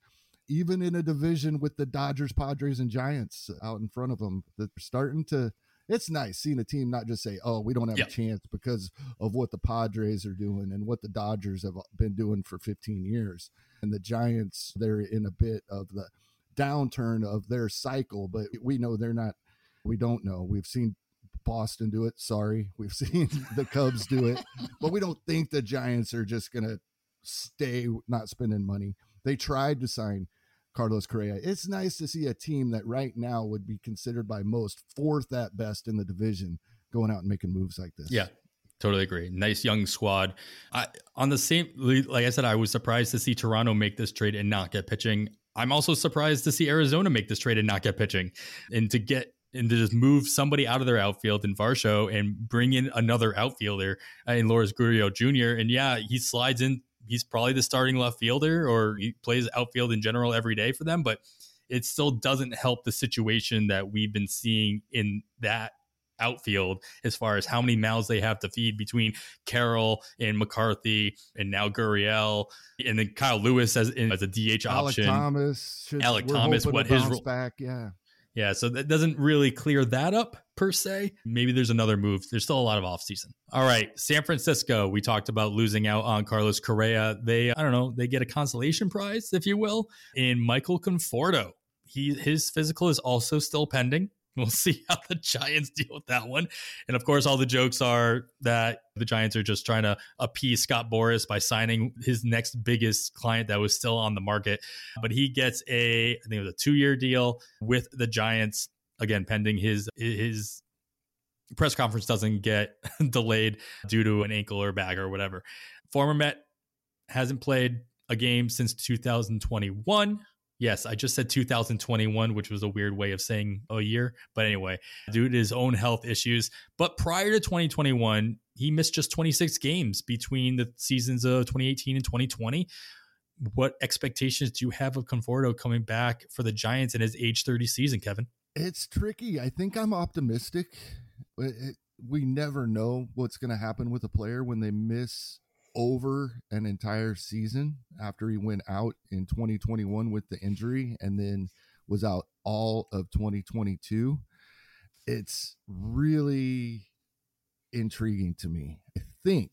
even in a division with the Dodgers, Padres, and Giants out in front of them, they're starting to, it's nice seeing a team not just say, oh, we don't have
yep.
a chance because of what the Padres are doing and what the Dodgers have been doing for fifteen years. And the Giants, they're in a bit of the downturn of their cycle, but we know they're not, we don't know. We've seen Boston do it. Sorry. We've seen the Cubs do it, but we don't think the Giants are just going to stay not spending money. They tried to sign Carlos Correa. It's nice to see a team that right now would be considered by most fourth at best in the division going out and making moves like this.
Yeah, totally agree. Nice young squad. I, on the same, like I said, I was surprised to see Toronto make this trade and not get pitching. I'm also surprised to see Arizona make this trade and not get pitching, and to get and to just move somebody out of their outfield in Varsho and bring in another outfielder uh, in Lourdes Gurriel Junior And yeah, he slides in. He's probably the starting left fielder, or he plays outfield in general every day for them, but it still doesn't help the situation that we've been seeing in that outfield as far as how many mouths they have to feed between Carroll and McCarthy and now Gurriel, and then Kyle Lewis as, in, as a D H
Alec
option.
Thomas. Should,
Alec Thomas, what his role
back, yeah.
Yeah, so that doesn't really clear that up per se. Maybe there's another move. There's still a lot of offseason. All right, San Francisco. We talked about losing out on Carlos Correa. They, I don't know, they get a consolation prize, if you will, in Michael Conforto. He, his physical is also still pending. We'll see how the Giants deal with that one. And of course, all the jokes are that the Giants are just trying to appease Scott Boras by signing his next biggest client that was still on the market. But he gets a, I think it was a two-year deal with the Giants, again, pending his his press conference doesn't get delayed due to an ankle or back or whatever. Former Met hasn't played a game since two thousand twenty-one. Yes, I just said two thousand twenty-one, which was a weird way of saying a year. But anyway, due to his own health issues. But prior to twenty twenty-one, he missed just twenty-six games between the seasons of twenty eighteen and twenty twenty. What expectations do you have of Conforto coming back for the Giants in his age thirty season, Kevin?
It's tricky. I think I'm optimistic. It, we never know what's going to happen with a player when they miss over an entire season after he went out in twenty twenty-one with the injury and then was out all of twenty twenty-two. It's really intriguing to me. I think,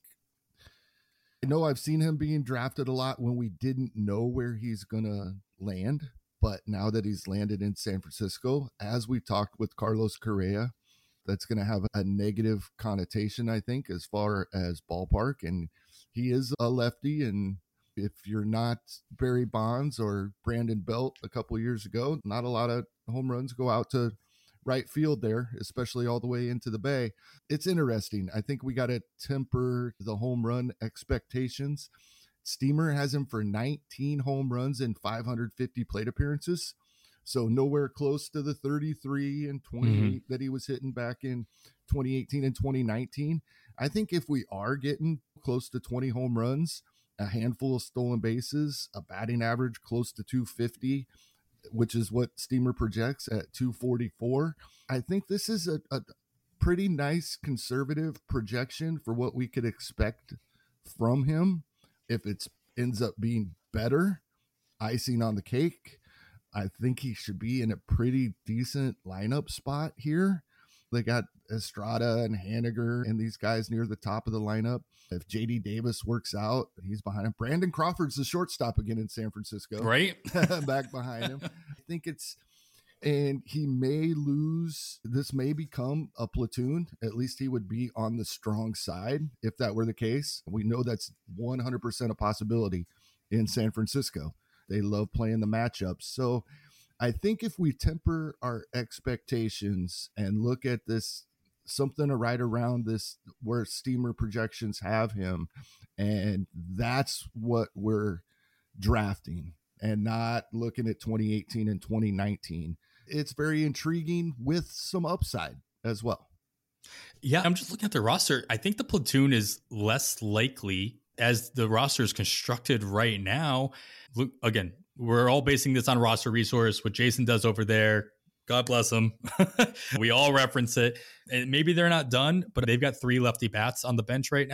I know I've seen him being drafted a lot when we didn't know where he's going to land, but now that he's landed in San Francisco, as we talked with Carlos Correa, that's going to have a negative connotation, I think, as far as ballpark. And he is a lefty, and if you're not Barry Bonds or Brandon Belt a couple years ago, not a lot of home runs go out to right field there, especially all the way into the Bay. It's interesting. I think we got to temper the home run expectations. Steamer has him for nineteen home runs and five hundred fifty plate appearances. So nowhere close to the thirty-three and twenty-eight mm-hmm. that he was hitting back in twenty eighteen and twenty nineteen. I think if we are getting close to twenty home runs, a handful of stolen bases, a batting average close to two fifty, which is what Steamer projects at two forty-four, I think this is a, a pretty nice conservative projection for what we could expect from him. If it ends up being better, icing on the cake, I think he should be in a pretty decent lineup spot here. They got Estrada and Haniger and these guys near the top of the lineup. If J D Davis works out, he's behind him. Brandon Crawford's the shortstop again in San Francisco.
Right.
Back behind him. I think it's, and he may lose. This may become a platoon. At least he would be on the strong side if that were the case. We know that's one hundred percent a possibility in San Francisco. They love playing the matchups. So I think if we temper our expectations and look at this, something right around this where Steamer projections have him, and that's what we're drafting and not looking at twenty eighteen and twenty nineteen. It's very intriguing with some upside as well.
Yeah, I'm just looking at the roster. I think the platoon is less likely as the roster is constructed right now. Look, again, we're all basing this on Roster Resource, what Jason does over there. God bless him. We all reference it. And maybe they're not done, but they've got three lefty bats on the bench right now.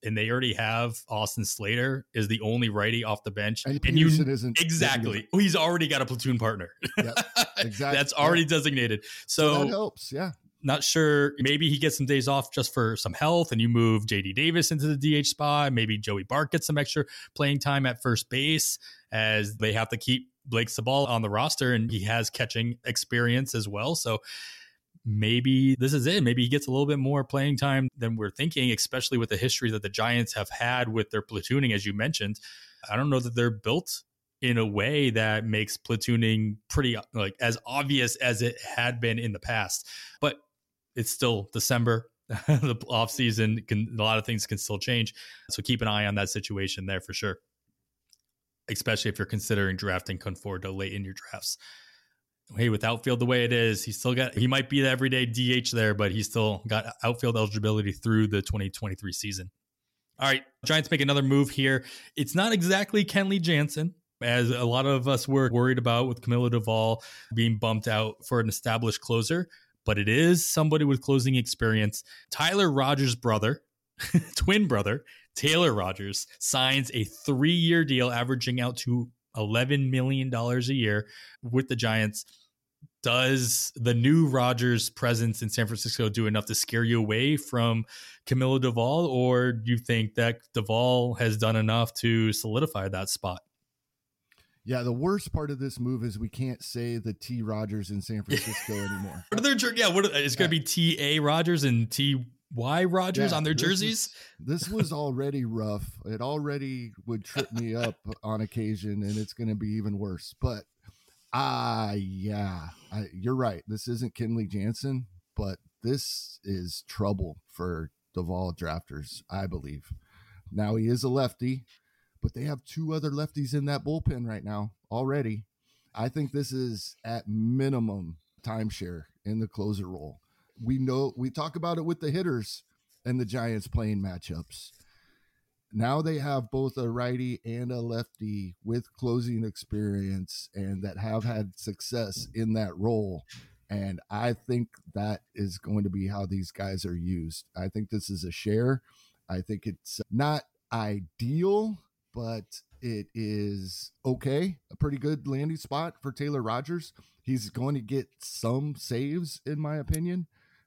and they already have Austin Slater is the only righty off the bench.
And,
and
Peterson
you
isn't
exactly. He's already got a platoon partner.
Yep, exactly.
That's already
yeah.
designated. So,
so that helps. Yeah.
Not sure. Maybe he gets some days off just for some health, and you move J D Davis into the D H spot. Maybe Joey Bart gets some extra playing time at first base, as they have to keep Blake Sabal on the roster, and he has catching experience as well. So maybe this is it. Maybe he gets a little bit more playing time than we're thinking, especially with the history that the Giants have had with their platooning, as you mentioned. I don't know that they're built in a way that makes platooning pretty like as obvious as it had been in the past. But it's still December. The off season can, a lot of things can still change. So keep an eye on that situation there for sure. Especially if you're considering drafting Conforto late in your drafts. Hey, with outfield the way it is, he's still got, he might be the everyday D H there, but he's still got outfield eligibility through the twenty twenty-three season. All right, Giants make another move here. It's not exactly Kenley Jansen, as a lot of us were worried about with Camilo Doval being bumped out for an established closer, but it is somebody with closing experience. Tyler Rogers' brother, twin brother, Taylor Rogers, signs a three-year deal averaging out to eleven million dollars a year with the Giants. Does the new Rogers presence in San Francisco do enough to scare you away from Camilo Doval, or do you think that Doval has done enough to solidify that spot?
Yeah, the worst part of this move is we can't say the T Rogers in San Francisco anymore.
What are their, yeah, what are, it's going to be T A Rogers and T Y Rogers yeah, on their jerseys?
This, this was already rough. It already would trip me up on occasion, and it's going to be even worse. But, ah, uh, yeah, I, you're right. This isn't Kenley Jansen, but this is trouble for Doval drafters, I believe. Now, he is a lefty, but they have two other lefties in that bullpen right now already. I think this is at minimum timeshare in the closer role. We know we talk about it with the hitters and the Giants playing matchups. Now they have both a righty and a lefty with closing experience and that have had success in that role. And I think that is going to be how these guys are used. I think this is a share. I think it's not ideal, but it is okay. A pretty good landing spot for Taylor Rogers. He's going to get some saves, in my opinion,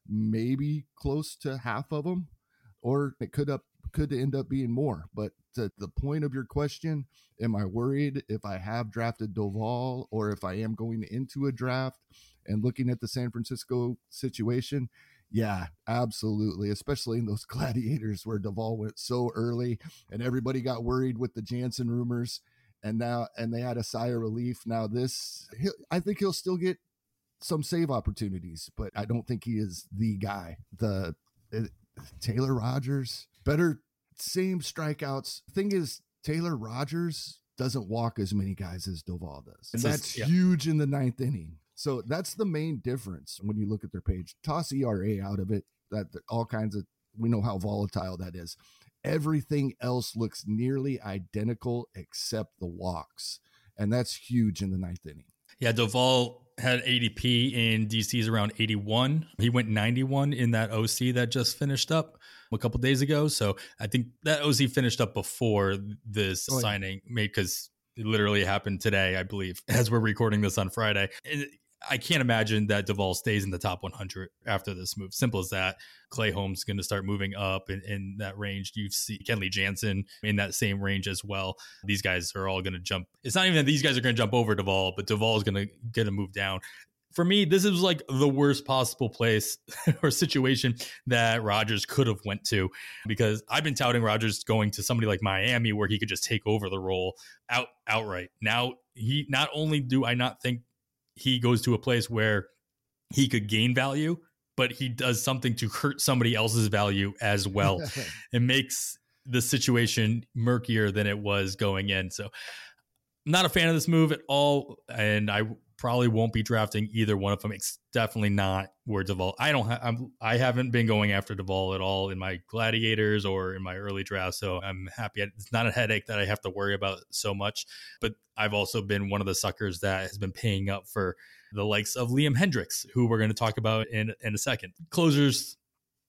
maybe close to half of them, or it could up could end up being more. But to the point of your question, am I worried if I have drafted Doval or if I am going into a draft and looking at the San Francisco situation? Yeah, absolutely. Especially in those Gladiators where Doval went so early and everybody got worried with the Jansen rumors, and now, and they had a sigh of relief. Now this, I think he'll still get some save opportunities, but I don't think he is the guy. The uh, Taylor Rogers, better, same strikeouts. Thing is, Taylor Rogers doesn't walk as many guys as Doval does. And that's yeah. huge in the ninth inning. So that's the main difference when you look at their page. Toss E R A out of it. That, that all kinds of, we know how volatile that is. Everything else looks nearly identical except the walks. And that's huge in the ninth inning.
Yeah, Doval had A D P in D C's around eighty-one. He went ninety-one in that O C that just finished up a couple days ago. So I think that O C finished up before this oh, signing yeah. made, because it literally happened today, I believe, as we're recording this on Friday. And I can't imagine that Doval stays in the top one hundred after this move. Simple as that. Clay Holmes is going to start moving up in, in that range. You see Kenley Jansen in that same range as well. These guys are all going to jump. It's not even that these guys are going to jump over Doval, but Doval is going to get a move down. For me, this is like the worst possible place or situation that Rogers could have went to, because I've been touting Rogers going to somebody like Miami where he could just take over the role out outright. Now, he not only do I not think he goes to a place where he could gain value, but he does something to hurt somebody else's value as well. It makes the situation murkier than it was going in. So I'm not a fan of this move at all. And I probably won't be drafting either one of them. It's definitely not where Doval. I don't have, I'm, I haven't been going after Doval at all in my Gladiators or in my early draft. So I'm happy. It's not a headache that I have to worry about so much, but I've also been one of the suckers that has been paying up for the likes of Liam Hendriks, who we're going to talk about in, in a second. Closers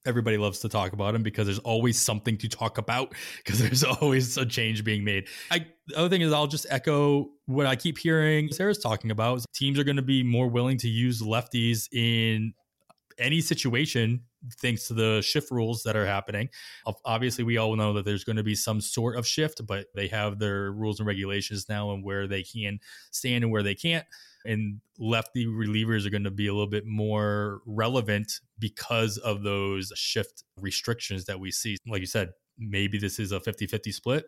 everybody loves to talk about him because there's always something to talk about because there's always a change being made. I, the other thing is I'll just echo what I keep hearing Sarah's talking about. Teams are going to be more willing to use lefties in any situation thanks to the shift rules that are happening. Obviously, we all know that there's going to be some sort of shift, but they have their rules and regulations now and where they can stand and where they can't. And lefty relievers are going to be a little bit more relevant because of those shift restrictions that we see. Like you said, maybe this is a fifty-fifty split,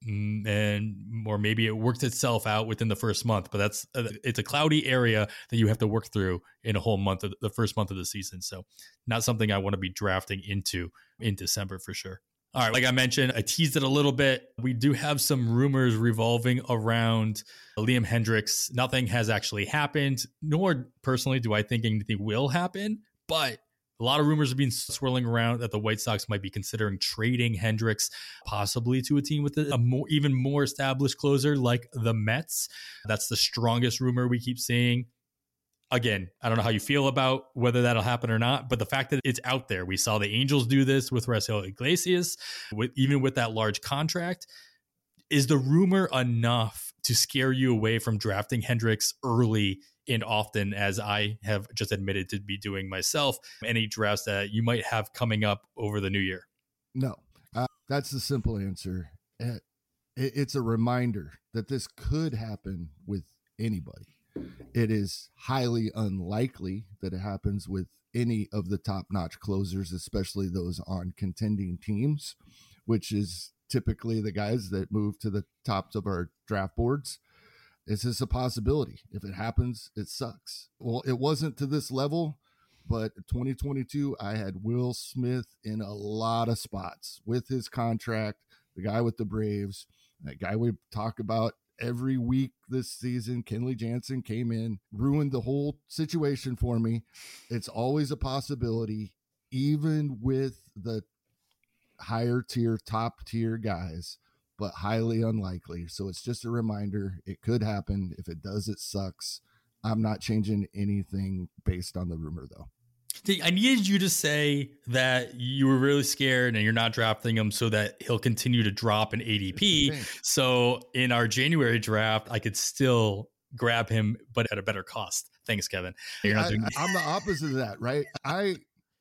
and or maybe it worked itself out within the first month, but that's it's a cloudy area that you have to work through in a whole month of the first month of the season. So not something I want to be drafting into in December for sure. All right, like I mentioned, I teased it a little bit. We do have some rumors revolving around Liam Hendriks. Nothing has actually happened, nor personally do I think anything will happen, but a lot of rumors have been swirling around that the White Sox might be considering trading Hendriks possibly to a team with a more, even more established closer like the Mets. That's the strongest rumor we keep seeing. Again, I don't know how you feel about whether that'll happen or not, but the fact that it's out there, we saw the Angels do this with Raisel Iglesias, with, even with that large contract. Is the rumor enough to scare you away from drafting Hendriks early and often, as I have just admitted to be doing myself, any drafts that you might have coming up over the new year?
No, uh, that's the simple answer. It, it, it's a reminder that this could happen with anybody. It is highly unlikely that it happens with any of the top-notch closers, especially those on contending teams, which is typically the guys that move to the tops of our draft boards. It's just a possibility. If it happens, it sucks. Well, it wasn't to this level, but twenty twenty-two, I had Will Smith in a lot of spots with his contract, the guy with the Braves, that guy we talk about every week this season. Kenley Jansen came in, ruined the whole situation for me. It's always a possibility, even with the higher tier, top tier guys, but highly unlikely. So it's just a reminder. It could happen. If it does, it sucks. I'm not changing anything based on the rumor, though.
I needed you to say that you were really scared and you're not drafting him so that he'll continue to drop in A D P. So in our January draft, I could still grab him, but at a better cost. Thanks, Kevin. You're not
I,
doing-
I'm the opposite of that, right? I,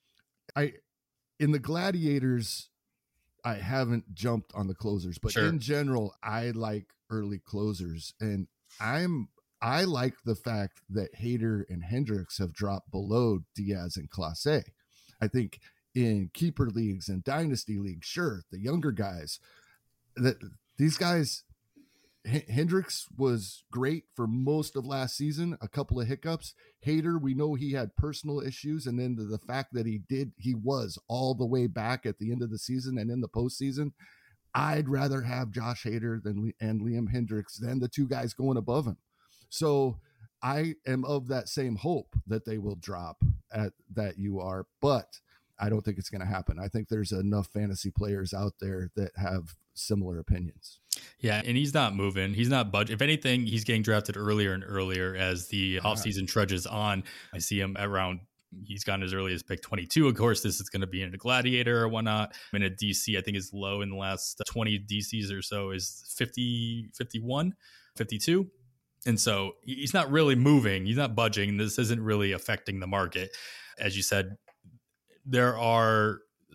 I, in the Gladiators, I haven't jumped on the closers, but
Sure.
in general, I like early closers, and I'm I like the fact that Hader and Hendricks have dropped below Diaz and Clase. I think in keeper leagues and dynasty leagues, sure, the younger guys, that these guys, H- Hendricks was great for most of last season, a couple of hiccups. Hader, we know he had personal issues, and then the, the fact that he did, he was all the way back at the end of the season and in the postseason. I'd rather have Josh Hader than and Liam Hendricks than the two guys going above him. So I am of that same hope that they will drop at that you are, but I don't think it's going to happen. I think there's enough fantasy players out there that have similar opinions.
Yeah, and he's not moving. He's not budget. If anything, he's getting drafted earlier and earlier as the offseason trudges on. I see him around, he's gone as early as pick twenty-two. Of course, this is going to be in a Gladiator or whatnot. In a D C, I think is low in the last twenty D Cs or so is fifty, fifty-one, fifty-two. And so he's not really moving. He's not budging. This isn't really affecting the market. As you said, there are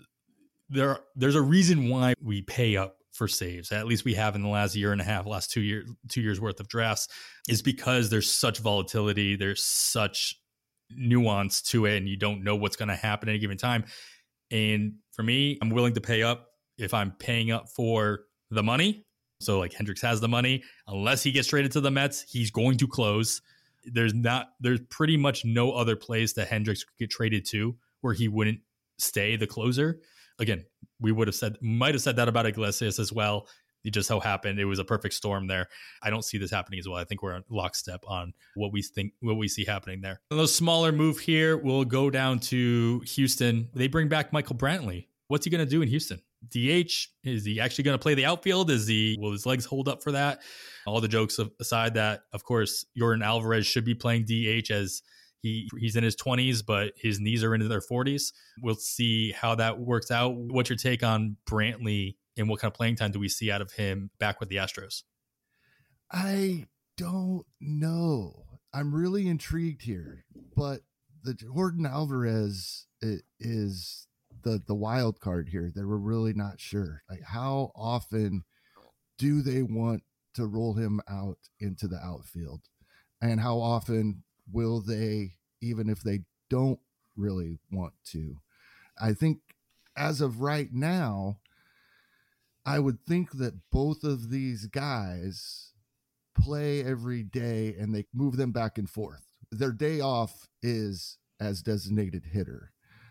there there's a reason why we pay up for saves. At least we have in the last year and a half, last two years, two years worth of drafts, is because there's such volatility. There's such nuance to it, and you don't know what's going to happen at any given time. And for me, I'm willing to pay up if I'm paying up for the money. So like Hendricks has the money, unless he gets traded to the Mets, he's going to close. There's not, there's pretty much no other place that Hendricks could get traded to where he wouldn't stay the closer. Again, we would have said, might have said that about Iglesias as well. It just so happened it was a perfect storm there. I don't see this happening as well. I think we're on lockstep on what we think, what we see happening there. A little smaller move here. We'll go down to Houston. They bring back Michael Brantley. What's he going to do in Houston? D H? Is he actually going to play the outfield? Is he, will his legs hold up for that? All the jokes aside, that of course Yordan Alvarez should be playing D H as He he's in his twenties, but his knees are into their forties. We'll see how that works out. What's your take on Brantley and what kind of playing time do we see out of him back with the Astros?
I don't know. I'm really intrigued here, but the Jordan Alvarez is the the wild card here. They were really not sure. Like, how often do they want to roll him out into the outfield, and how often will they, even if they don't really want to? I think as of right now, I would think that both of these guys play every day and they move them back and forth. Their day off is as designated hitter.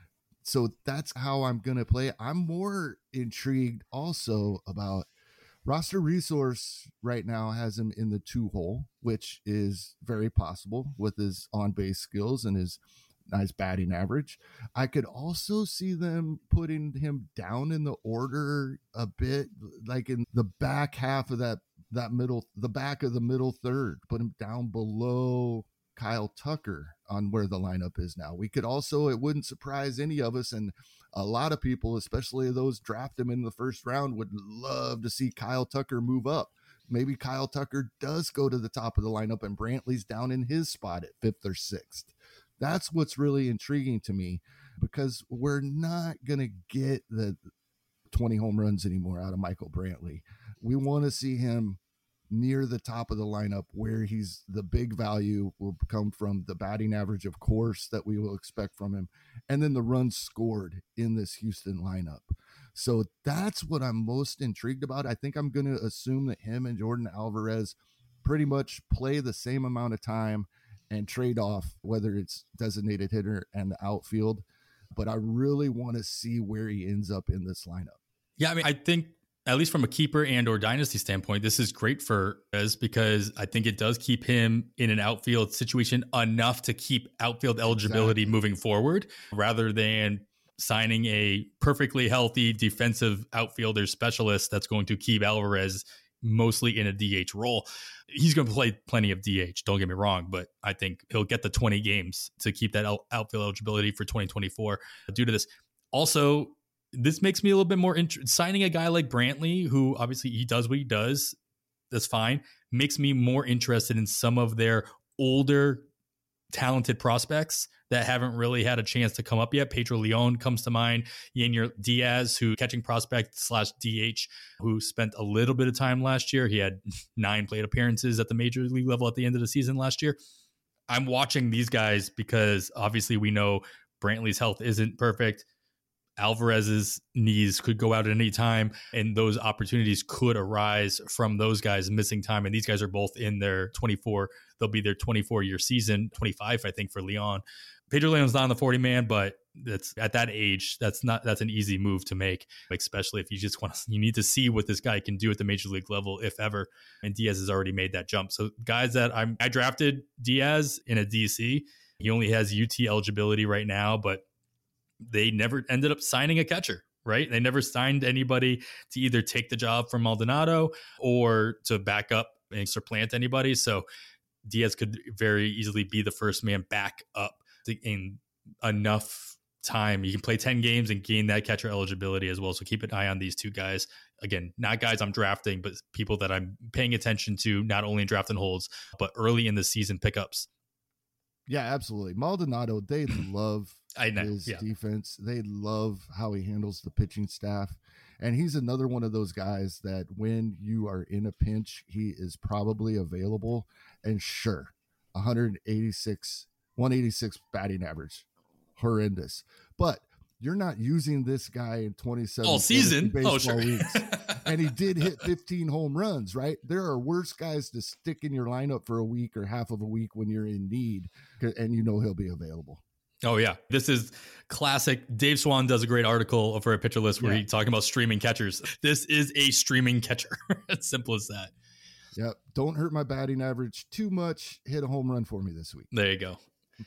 So that's how I'm going to play. I'm more intrigued also about Roster Resource right now has him in the two hole, which is very possible with his on-base skills and his nice batting average. I could also see them putting him down in the order a bit, like in the back half of that, that middle, the back of the middle third, put him down below Kyle Tucker on where the lineup is now. We could also, it wouldn't surprise any of us, and a lot of people, especially those draft him in the first round, would love to see Kyle Tucker move up. Maybe Kyle Tucker does go to the top of the lineup and Brantley's down in his spot at fifth or sixth. That's what's really intriguing to me, because we're not going to get the twenty home runs anymore out of Michael Brantley. We want to see him near the top of the lineup, where he's the big value will come from the batting average, of course, that we will expect from him, and then the runs scored in this Houston lineup. So that's what I'm most intrigued about. I think I'm going to assume that him and Jordan Alvarez pretty much play the same amount of time and trade off, whether it's designated hitter and the outfield. But I really want to see where he ends up in this lineup.
Yeah, I mean, I think at least from a keeper and or dynasty standpoint, this is great for us, because I think it does keep him in an outfield situation enough to keep outfield eligibility exactly. moving forward, rather than signing a perfectly healthy defensive outfielder specialist that's going to keep Alvarez mostly in a D H role. He's going to play plenty of D H, don't get me wrong, but I think he'll get the twenty games to keep that outfield eligibility for twenty twenty-four due to this. Also, this makes me a little bit more interested. Signing a guy like Brantley, who obviously he does what he does, that's fine, makes me more interested in some of their older talented prospects that haven't really had a chance to come up yet. Pedro Leon comes to mind. Yanier Diaz, who catching prospect slash D H, who spent a little bit of time last year. He had nine plate appearances at the major league level at the end of the season last year. I'm watching these guys because obviously we know Brantley's health isn't perfect. Alvarez's knees could go out at any time, and those opportunities could arise from those guys missing time. And these guys are both in their twenty-four. They'll be their twenty-four year season, twenty-five, I think, for Leon. Pedro Leon's not on the forty man, but that's at that age, that's not, that's an easy move to make, especially if you just want to, you need to see what this guy can do at the major league level, if ever. And Diaz has already made that jump. So guys that I'm, I drafted Diaz in a D C. He only has U T eligibility right now, but they never ended up signing a catcher, right? They never signed anybody to either take the job from Maldonado or to back up and supplant anybody. So Diaz could very easily be the first man back up in enough time. You can play ten games and gain that catcher eligibility as well. So keep an eye on these two guys. Again, not guys I'm drafting, but people that I'm paying attention to, not only in draft and holds, but early in the season pickups.
Yeah, absolutely. Maldonado, they love
I know,
his
yeah.
defense. They love how he handles the pitching staff. And he's another one of those guys that when you are in a pinch, he is probably available. And sure, one eighty-six, one eighty-six batting average. Horrendous. But you're not using this guy in twenty-seven
all season
baseball
oh, sure.
weeks. And he did hit fifteen home runs, right? There are worse guys to stick in your lineup for a week or half of a week when you're in need, and you know he'll be available.
Oh, yeah. This is classic. Dave Swan does a great article for a pitcher list where yeah. he's talking about streaming catchers. This is a streaming catcher. It's simple as that.
Yep. Don't hurt my batting average too much. Hit a home run for me this week.
There you go.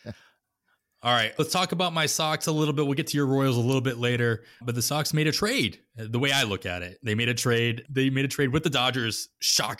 All right, let's talk about my Sox a little bit. We'll get to your Royals a little bit later, but the Sox made a trade. The way I look at it, they made a trade. They made a trade with the Dodgers. Shocking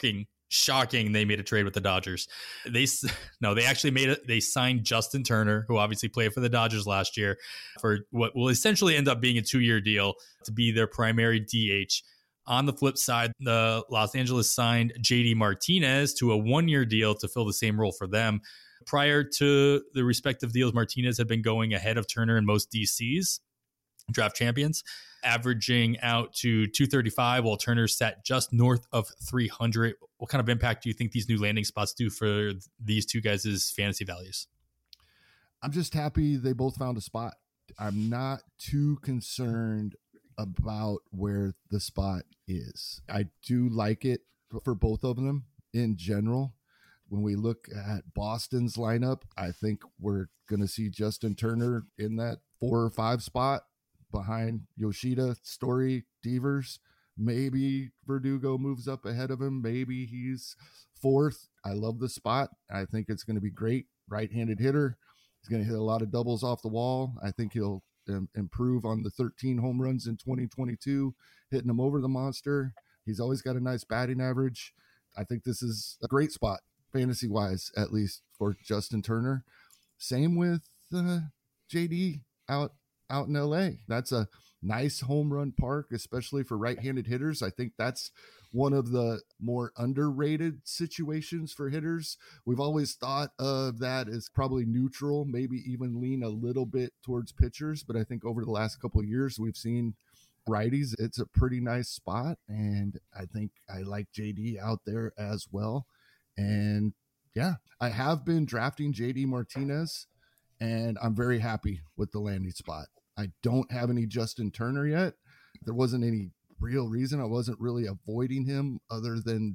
shocking they made a trade with the Dodgers. They no, they actually made it. They signed Justin Turner, who obviously played for the Dodgers last year, for what will essentially end up being a two-year deal to be their primary D H. On the flip side, the Los Angeles signed J D Martinez to a one-year deal to fill the same role for them. Prior to the respective deals, Martinez had been going ahead of Turner in most D Cs, draft champions, averaging out to two thirty-five, while Turner sat just north of three hundred. What kind of impact do you think these new landing spots do for these two guys' fantasy values?
I'm just happy they both found a spot. I'm not too concerned about where the spot is. I do like it for both of them in general. When we look at Boston's lineup, I think we're going to see Justin Turner in that four or five spot behind Yoshida, Story, Devers. Maybe Verdugo moves up ahead of him. Maybe he's fourth. I love the spot. I think it's going to be great. Right-handed hitter. He's going to hit a lot of doubles off the wall. I think he'll um, improve on the thirteen home runs in twenty twenty-two, hitting them over the monster. He's always got a nice batting average. I think this is a great spot, fantasy-wise, at least, for Justin Turner. Same with uh, J D out out in L A. That's a nice home run park, especially for right-handed hitters. I think that's one of the more underrated situations for hitters. We've always thought of that as probably neutral, maybe even lean a little bit towards pitchers. But I think over the last couple of years, we've seen righties. It's a pretty nice spot. And I think I like J D out there as well. And yeah, I have been drafting J D Martinez, and I'm very happy with the landing spot. I don't have any Justin Turner yet. There wasn't any real reason. I wasn't really avoiding him other than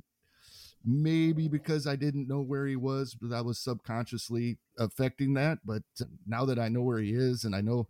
maybe because I didn't know where he was, but that was subconsciously affecting that. But now that I know where he is, and I know,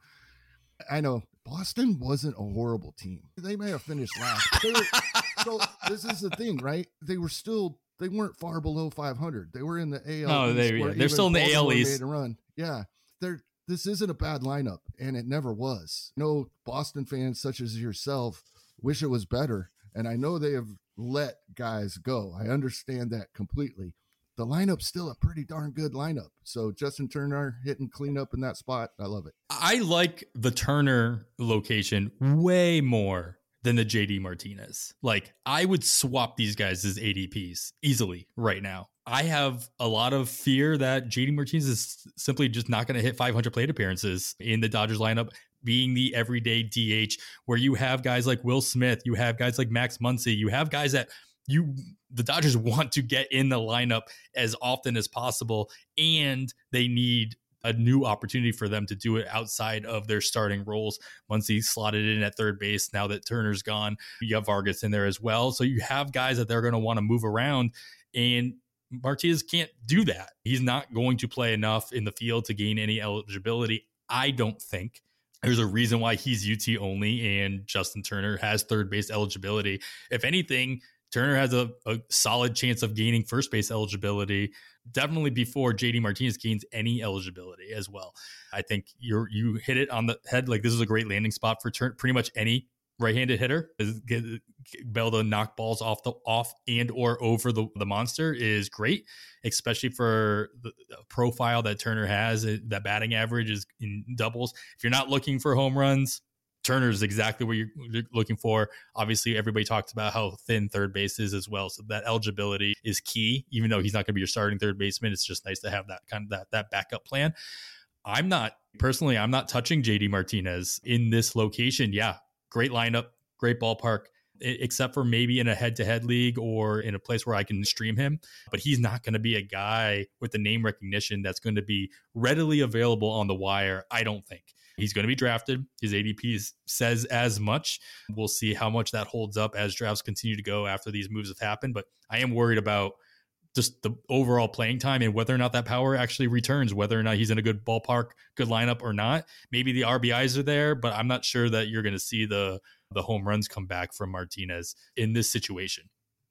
I know Boston wasn't a horrible team. They may have finished last. They were, so this is the thing, right? They were still, they weren't far below five hundred. They were in the A L.
No, they, yeah, they're still in the A L East.
Made a run. Yeah, they're. This isn't a bad lineup, and it never was. No Boston fans such as yourself wish it was better, and I know they have let guys go. I understand that completely. The lineup's still a pretty darn good lineup. So Justin Turner hitting cleanup in that spot, I love it.
I like the Turner location way more than the J D Martinez. Like, I would swap these guys as A D Ps easily right now. I have a lot of fear that J D Martinez is simply just not going to hit five hundred plate appearances in the Dodgers lineup, being the everyday D H, where you have guys like Will Smith, you have guys like Max Muncy, you have guys that you the Dodgers want to get in the lineup as often as possible, and they need a new opportunity for them to do it outside of their starting roles. Muncy slotted in at third base now that Turner's gone. You have Vargas in there as well. So you have guys that they're going to want to move around, and Martinez can't do that. He's not going to play enough in the field to gain any eligibility, I don't think. There's a reason why he's U T only and Justin Turner has third base eligibility. If anything, Turner has a, a solid chance of gaining first base eligibility, definitely before J D Martinez gains any eligibility as well. I think you're you hit it on the head. Like, this is a great landing spot for turn, pretty much any right-handed hitter. Get, be able to knock balls off the off and or over the, the monster is great, especially for the profile that Turner has. That batting average is in doubles. If you're not looking for home runs, Turner is exactly what you're, you're looking for. Obviously, everybody talks about how thin third base is as well, so that eligibility is key. Even though he's not going to be your starting third baseman, it's just nice to have that kind of that that backup plan. I'm not personally, I'm not touching J D Martinez in this location. Yeah, great lineup, great ballpark, except for maybe in a head-to-head league or in a place where I can stream him. But he's not going to be a guy with the name recognition that's going to be readily available on the wire, I don't think. He's going to be drafted. His A D P says as much. We'll see how much that holds up as drafts continue to go after these moves have happened. But I am worried about just the overall playing time and whether or not that power actually returns, whether or not he's in a good ballpark, good lineup or not. Maybe the R B Is are there, but I'm not sure that you're going to see the the home runs come back from Martinez in this situation.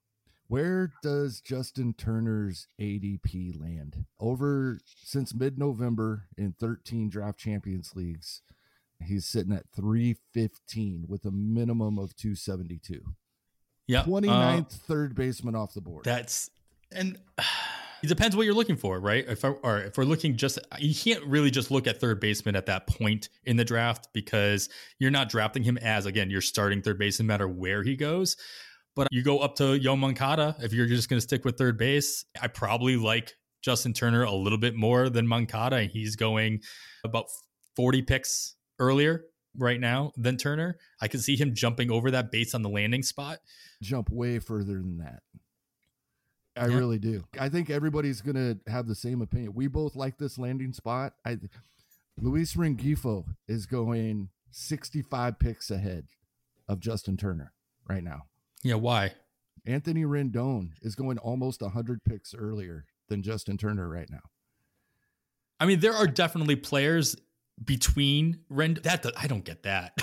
Where does Justin Turner's A D P land? Over since mid-November in thirteen draft champions leagues, he's sitting at three fifteen with a minimum of two seventy-two.
Yeah,
twenty-ninth uh, third baseman off the board.
That's And it depends what you're looking for, right? If I, or if we're looking just, you can't really just look at third baseman at that point in the draft because you're not drafting him as, again, you're starting third base no matter where he goes. But you go up to Yoan Moncada if you're just going to stick with third base. I probably like Justin Turner a little bit more than Moncada, and he's going about forty picks earlier right now than Turner. I can see him jumping over that based on the landing spot.
Jump way further than that. I
Yeah.
really do. I think everybody's going to have the same opinion. We both like this landing spot. I, Luis Rengifo is going sixty-five picks ahead of Justin Turner right now.
Yeah, why?
Anthony Rendon is going almost one hundred picks earlier than Justin Turner right now.
I mean, there are definitely players between Rendon. That I don't get that.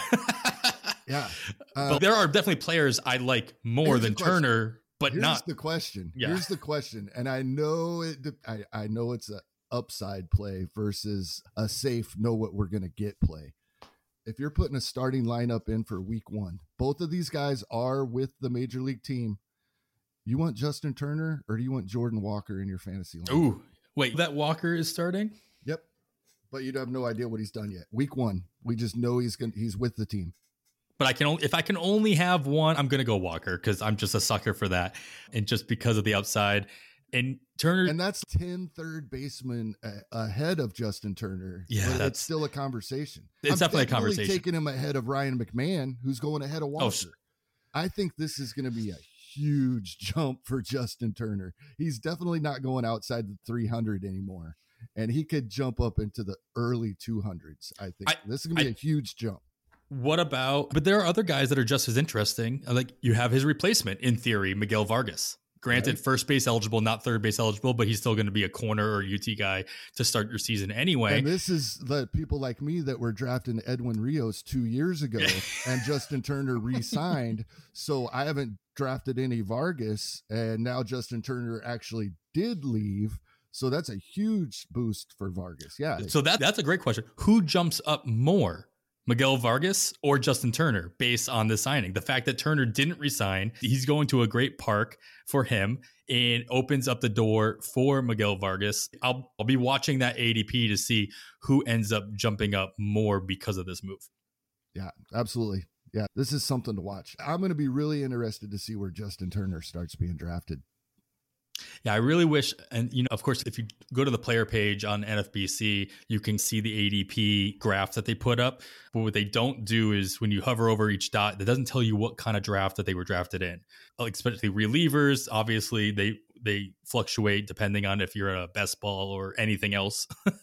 Yeah. Uh,
but there are definitely players I like more than Turner, but
Here's
not.
the question.
Yeah.
Here's the question. And I know it. I, I know it's a upside play versus a safe know what we're going to get play. If you're putting a starting lineup in for week one, both of these guys are with the major league team. You want Justin Turner or do you want Jordan Walker in your fantasy lineup?
Ooh, wait, that Walker is starting?
Yep. But you have no idea what he's done yet. Week one, we just know he's going he's with the team.
But I can only, if I can only have one, I'm going to go Walker because I'm just a sucker for that. And just because of the upside. And Turner.
And that's ten third basemen uh, ahead of Justin Turner.
Yeah,
but
that's
it's still a conversation.
It's
I'm
definitely a conversation.
Taking him ahead of Ryan McMahon, who's going ahead of Walker.
Oh, sure.
I think this is going to be a huge jump for Justin Turner. He's definitely not going outside the three hundred anymore. And he could jump up into the early two hundreds. I think I, this is going to be I, a huge jump.
What about, but there are other guys that are just as interesting. Like you have his replacement in theory, Miguel Vargas. Granted, right. First base eligible, not third base eligible, but he's still going to be a corner or U T guy to start your season anyway.
And this is the people like me that were drafting Edwin Rios two years ago and Justin Turner re-signed. So I haven't drafted any Vargas, and now Justin Turner actually did leave. So that's a huge boost for Vargas. Yeah.
So that that's a great question. Who jumps up more? Miguel Vargas or Justin Turner based on the signing? The fact that Turner didn't resign, he's going to a great park for him and opens up the door for Miguel Vargas. I'll, I'll be watching that A D P to see who ends up jumping up more because of this move.
Yeah, absolutely. Yeah, this is something to watch. I'm going to be really interested to see where Justin Turner starts being drafted.
Yeah, I really wish, and you know, of course, if you go to the player page on N F B C, you can see the A D P graphs that they put up. But what they don't do is when you hover over each dot, it doesn't tell you what kind of draft that they were drafted in. Like especially relievers, obviously they they fluctuate depending on if you're a best ball or anything else,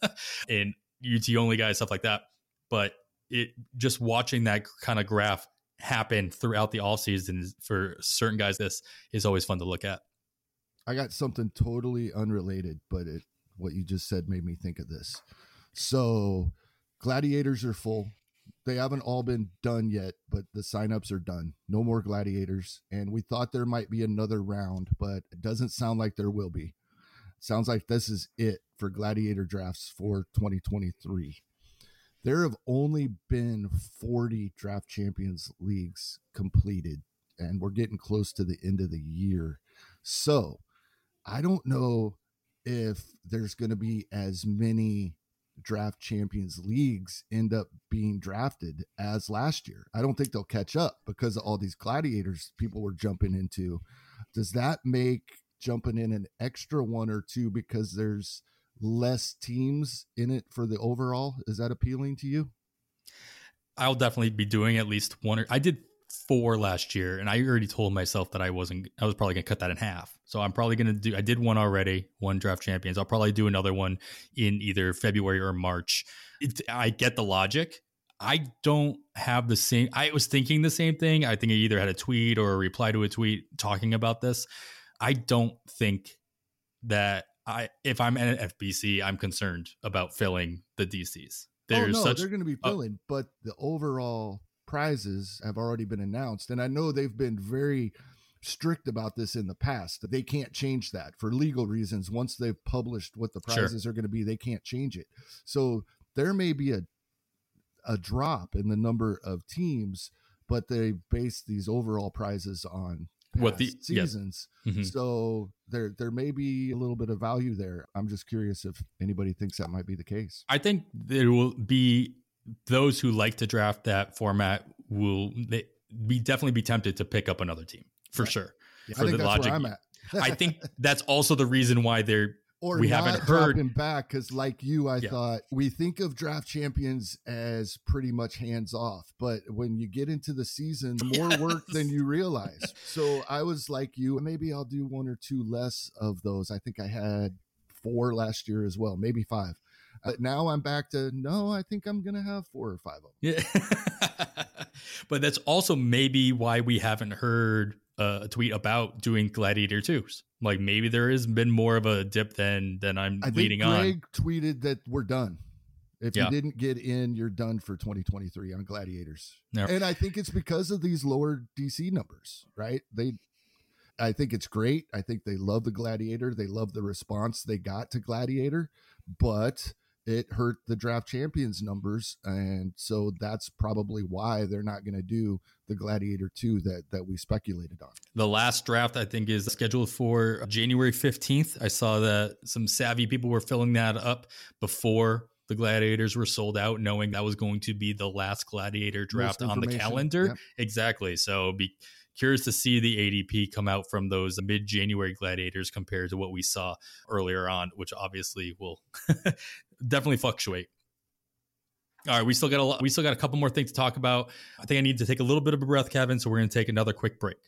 and U T only guys, stuff like that. But it just watching that kind of graph happen throughout the offseason for certain guys, this is always fun to look at.
I got something totally unrelated, but it what you just said made me think of this. So gladiators are full. They haven't all been done yet, but the signups are done. No more gladiators. And we thought there might be another round, but it doesn't sound like there will be. It sounds like this is it for gladiator drafts for twenty twenty-three. There have only been forty draft champions leagues completed, and we're getting close to the end of the year. So I don't know if there's going to be as many draft champions leagues end up being drafted as last year. I don't think they'll catch up because of all these gladiators people were jumping into. Does that make jumping in an extra one or two because there's less teams in it for the overall? Is that appealing to you?
I'll definitely be doing at least one. Or I did four last year, and I already told myself that I wasn't, I was probably going to cut that in half. So I'm probably going to do, I did one already, one draft champions. I'll probably do another one in either February or March. It, I get the logic. I don't have the same, I was thinking the same thing. I think I either had a tweet or a reply to a tweet talking about this. I don't think that I, if I'm at F B C, I'm concerned about filling the D Cs.
There's oh, no, such, they're going to be filling, uh, but the overall prizes have already been announced. And I know they've been very strict about this in the past. They can't change that for legal reasons. Once they've published what the prizes sure. are going to be, they can't change it. So there may be a a drop in the number of teams, but they base these overall prizes on
what the
past seasons.
Yeah. Mm-hmm.
So there there may be a little bit of value there. I'm just curious if anybody thinks that might be the case.
I think there will be those who like to draft that format will they, be definitely be tempted to pick up another team for right. sure.
Yeah,
for
I think
the
that's
logic.
where I'm at.
I think that's also the reason why they're
or
we
not
haven't heard
dropping back because, like you, I
yeah.
thought we think of draft champions as pretty much hands off, but when you get into the season, more yes. work than you realize. So I was like you, maybe I'll do one or two less of those. I think I had four last year as well, maybe five. But now I'm back to no. I think I'm gonna have four or five of them.
Yeah, but that's also maybe why we haven't heard a tweet about doing Gladiator twos. Like maybe there has been more of a dip than than I'm
I
leading
think Greg
on.
tweeted that we're done. If yeah. you didn't get in, you're done for twenty twenty-three on Gladiators. Yeah. And I think it's because of these lower D C numbers, right? They, I think it's great. I think they love the Gladiator. They love the response they got to Gladiator, but it hurt the draft champions numbers. And so that's probably why they're not going to do the Gladiator two that, that we speculated on.
The last draft, I think, is scheduled for January fifteenth. I saw that some savvy people were filling that up before the Gladiators were sold out, knowing that was going to be the last Gladiator draft on the calendar. Yep. Exactly. So be curious to see the A D P come out from those mid-January Gladiators compared to what we saw earlier on, which obviously will definitely fluctuate. All right, we still got a lot, we still got a couple more things to talk about. I think I need to take a little bit of a breath, Kevin, so we're going to take another quick break.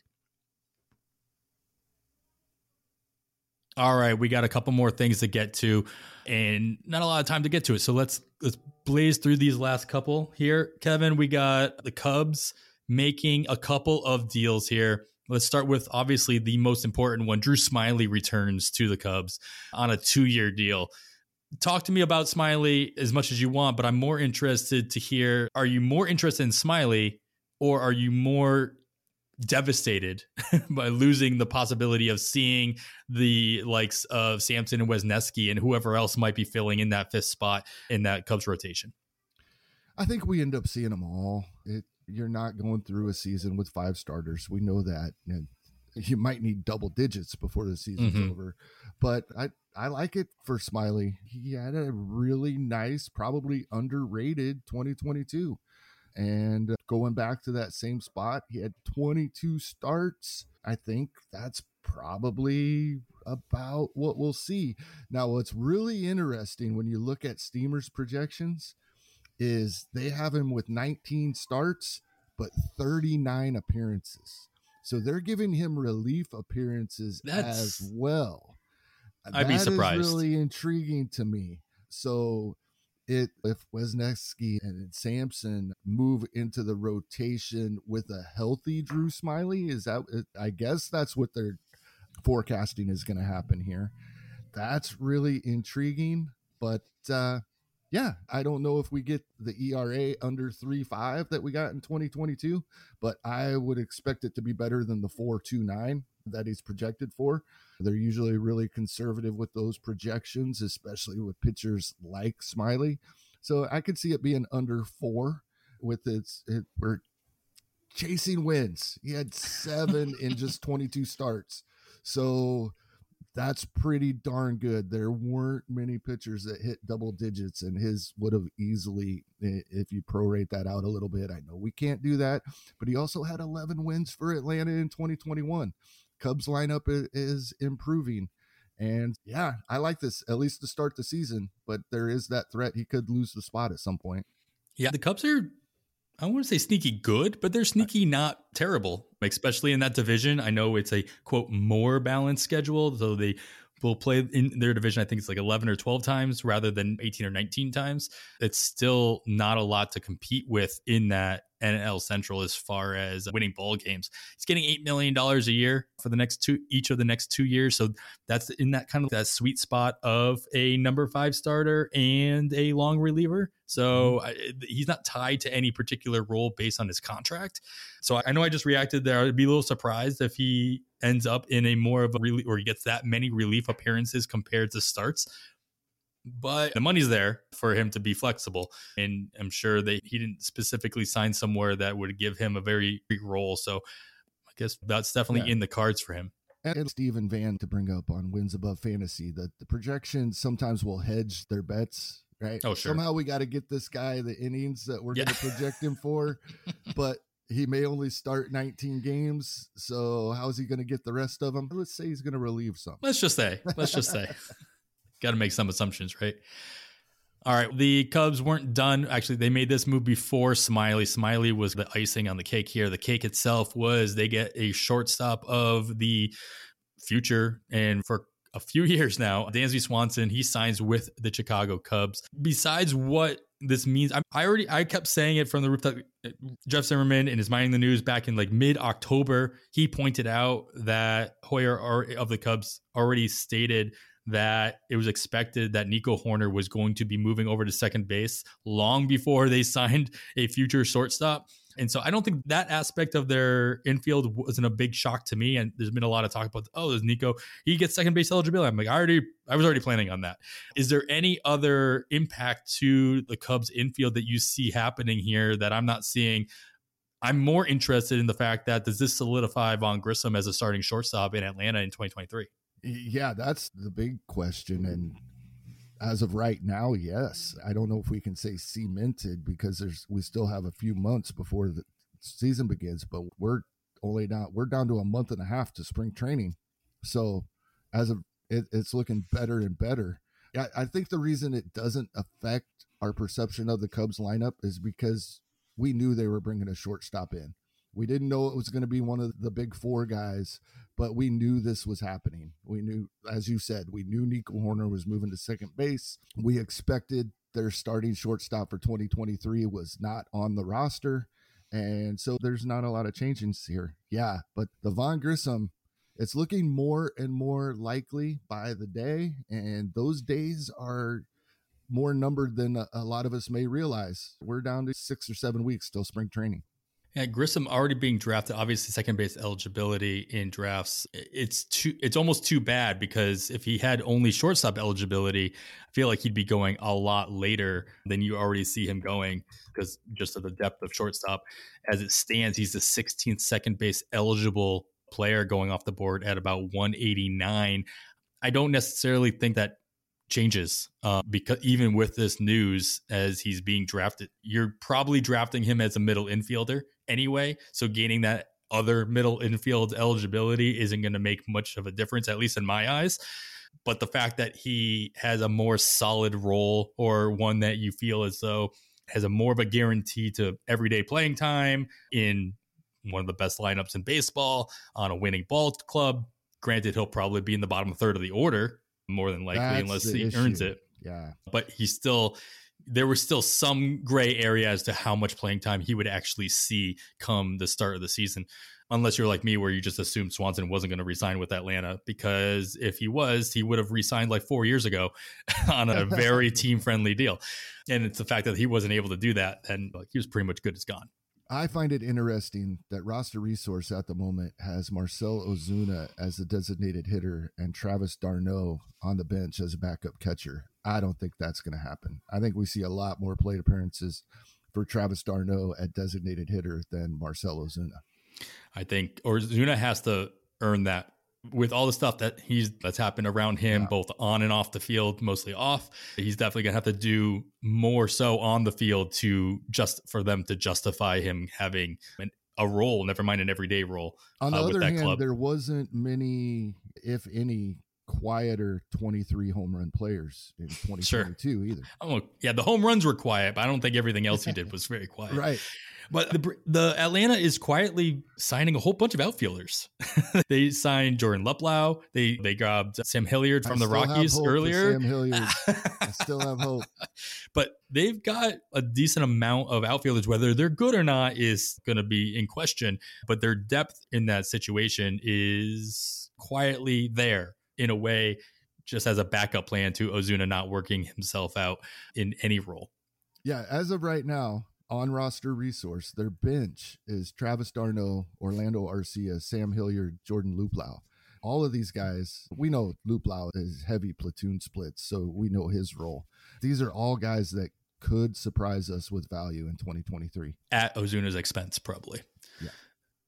All right, we got a couple more things to get to and not a lot of time to get to it. So let's let's blaze through these last couple here. Kevin, we got the Cubs making a couple of deals here. Let's start with obviously the most important one. Drew Smyly returns to the Cubs on a two-year deal. Talk to me about Smyly as much as you want, but I'm more interested to hear, are you more interested in Smyly or are you more devastated by losing the possibility of seeing the likes of Sampson and Wesneski and whoever else might be filling in that fifth spot in that Cubs rotation?
I think we end up seeing them all. It, you're not going through a season with five starters. We know that. And you might need double digits before the season's mm-hmm. over. But I, I like it for Smyly. He had a really nice, probably underrated twenty twenty-two. And going back to that same spot, he had twenty-two starts. I think that's probably about what we'll see. Now, what's really interesting when you look at Steamer's projections is they have him with nineteen starts, but thirty-nine appearances. So they're giving him relief appearances that's, as well.
I'd
that
be surprised.
Is really intriguing to me. So it if Wesneski and Sampson move into the rotation with a healthy Drew Smyly, is that I guess that's what they're forecasting is going to happen here. That's really intriguing, but uh, yeah, I don't know if we get the E R A under three point five that we got in twenty twenty-two, but I would expect it to be better than the four point two nine that he's projected for. They're usually really conservative with those projections, especially with pitchers like Smyly. So I could see it being under four with its, it, we're chasing wins. He had seven in just twenty-two starts. So that's pretty darn good. There weren't many pitchers that hit double digits, and his would have easily, if you prorate that out a little bit. I know we can't do that, but he also had eleven wins for Atlanta in twenty twenty-one. Cubs lineup is improving. And yeah, I like this, at least to start the season, but there is that threat he could lose the spot at some point.
Yeah, the Cubs are, I don't want to say sneaky good, but they're sneaky not terrible, especially in that division. I know it's a, quote, more balanced schedule, so they will play in their division, I think it's like eleven or twelve times rather than eighteen or nineteen times. It's still not a lot to compete with in that N L Central as far as winning ball games. He's getting eight million dollars a year for the next two, each of the next two years. So that's in that kind of that sweet spot of a number five starter and a long reliever. So I, he's not tied to any particular role based on his contract. So I know I just reacted there. I'd be a little surprised if he ends up in a more of a relief, or he gets that many relief appearances compared to starts. But the money's there for him to be flexible. And I'm sure that he didn't specifically sign somewhere that would give him a very big role. So guess that's definitely
Yeah.
in the cards for him.
And Stephen Van to bring up on Wins Above Fantasy, that the projections sometimes will hedge their bets, right?
Oh, sure.
Somehow we got to get this guy the innings that we're
Yeah.
going to project him for, but he may only start nineteen games. So how's he going to get the rest of them? Let's say he's going to relieve some.
Let's just say, let's just say, got to make some assumptions, right? All right. The Cubs weren't done. Actually, they made this move before Smiley. Smiley was the icing on the cake here. The cake itself was they get a shortstop of the future. And for a few years now, Dansby Swanson, he signs with the Chicago Cubs. Besides what this means, I, I already, I kept saying it from the rooftop. Jeff Zimmerman in his Minding the News back in like mid-October, he pointed out that Hoyer of the Cubs already stated that it was expected that Nico Hoerner was going to be moving over to second base long before they signed a future shortstop. And so I don't think that aspect of their infield wasn't a big shock to me. And there's been a lot of talk about, oh, there's Nico, he gets second base eligibility. I'm like, I already, I was already planning on that. Is there any other impact to the Cubs infield that you see happening here that I'm not seeing? I'm more interested in the fact that does this solidify Vaughn Grissom as a starting shortstop in Atlanta in twenty twenty-three?
Yeah, that's the big question. And as of right now, yes. I don't know if we can say cemented because there's we still have a few months before the season begins, but we're only down we're down to a month and a half to spring training. So as of it, it's looking better and better. I, I think the reason it doesn't affect our perception of the Cubs lineup is because we knew they were bringing a shortstop in. We didn't know it was going to be one of the big four guys, but we knew this was happening. We knew, as you said, we knew Nico Hoerner was moving to second base. We expected their starting shortstop for twenty twenty-three was not on the roster. And so there's not a lot of changes here. Yeah, but the Vaughn Grissom, it's looking more and more likely by the day. And those days are more numbered than a, a lot of us may realize. We're down to six or seven weeks till spring training.
Yeah, Grissom already being drafted, obviously second base eligibility in drafts. It's too, it's almost too bad because if he had only shortstop eligibility, I feel like he'd be going a lot later than you already see him going because just of the depth of shortstop. As it stands, he's the sixteenth second base eligible player going off the board at about one eighty-nine. I don't necessarily think that changes uh, because even with this news as he's being drafted, you're probably drafting him as a middle infielder anyway. So gaining that other middle infield eligibility isn't going to make much of a difference, at least in my eyes. But the fact that he has a more solid role or one that you feel as though has a more of a guarantee to everyday playing time in one of the best lineups in baseball on a winning ball club. Granted, he'll probably be in the bottom third of the order more than likely,
That's
unless
the
he
issue.
earns it.
Yeah.
But he's still, there was still some gray area as to how much playing time he would actually see come the start of the season. Unless you're like me, where you just assumed Swanson wasn't going to re-sign with Atlanta, because if he was, he would have re-signed like four years ago on a very team-friendly deal. And it's the fact that he wasn't able to do that, and like, he was pretty much good as gone.
I find it interesting that Roster Resource at the moment has Marcell Ozuna as the designated hitter and Travis d'Arnaud on the bench as a backup catcher. I don't think that's going to happen. I think we see a lot more plate appearances for Travis d'Arnaud at designated hitter than Marcell Ozuna.
I think Ozuna has to earn that with all the stuff that he's that's happened around him, yeah. both on and off the field, mostly off. He's definitely gonna have to do more so on the field to just for them to justify him having an, a role, never mind an everyday role.
On the
uh,
other
with that
hand,
club.
There wasn't many, if any, quieter twenty-three home run players in twenty twenty-two sure. either.
Oh yeah, the home runs were quiet, but I don't think everything else he did was very quiet.
Right.
But the the Atlanta is quietly signing a whole bunch of outfielders. They signed Jordan Luplow. They they grabbed Sam Hilliard from
I
the Rockies earlier.
Sam Hilliard. I still have hope.
But they've got a decent amount of outfielders. Whether they're good or not is going to be in question. But their depth in that situation is quietly there in a way, just as a backup plan to Ozuna not working himself out in any role.
Yeah, as of right now, on Roster Resource, their bench is Travis d'Arnaud, Orlando Arcia, Sam Hilliard, Jordan Luplow. All of these guys, we know Luplow is heavy platoon splits, so we know his role. These are all guys that could surprise us with value in twenty twenty-three.
At Ozuna's expense, probably.
Yeah.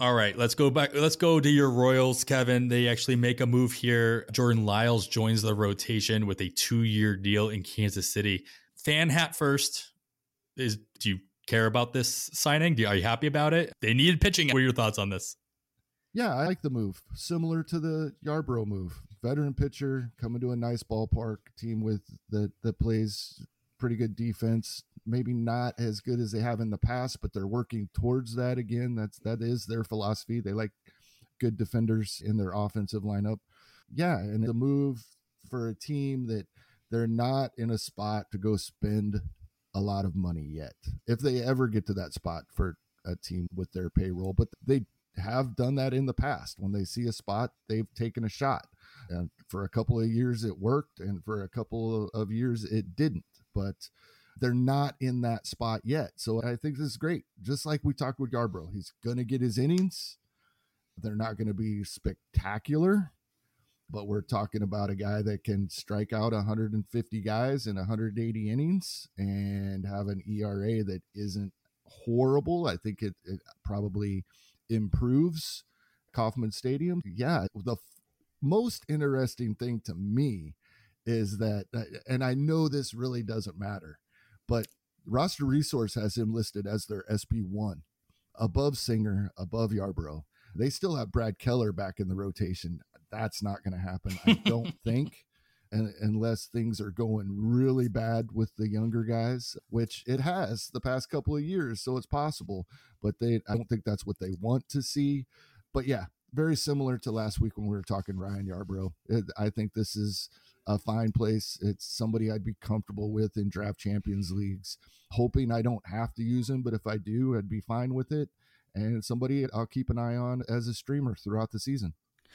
All right, let's go back. Let's go to your Royals, Kevin. They actually make a move here. Jordan Lyles joins the rotation with a two-year deal in Kansas City. Fan hat first. Is do you care about this signing? Do you, are you happy about it? They needed pitching. What are your thoughts on this?
Yeah, I like the move. Similar to the Yarbrough move. Veteran pitcher coming to a nice ballpark, team with that that plays pretty good defense. Maybe not as good as they have in the past, but they're working towards that again. That's that is their philosophy. They like good defenders in their offensive lineup. Yeah, and the move for a team that they're not in a spot to go spend a lot of money yet. If they ever get to that spot for a team with their payroll, but they have done that in the past. When they see a spot, they've taken a shot. And for a couple of years it worked, and for a couple of years it didn't. But they're not in that spot yet. So I think this is great. Just like we talked with Yarbrough, he's going to get his innings. They're not going to be spectacular, but we're talking about a guy that can strike out one hundred fifty guys in one hundred eighty innings and have an E R A that isn't horrible. I think it, it probably improves Kauffman Stadium. Yeah, the f- most interesting thing to me is that, and I know this really doesn't matter, but Roster Resource has him listed as their S P one, above Singer, above Yarbrough. They still have Brad Keller back in the rotation. That's not going to happen, I don't think, and, unless things are going really bad with the younger guys, which it has the past couple of years, so it's possible. But they, I don't think that's what they want to see. But yeah, very similar to last week when we were talking Ryan Yarbrough. It, I think this is a fine place. It's somebody I'd be comfortable with in draft champions leagues, hoping I don't have to use him, but if I do, I'd be fine with it. And it's somebody I'll keep an eye on as a streamer throughout the season.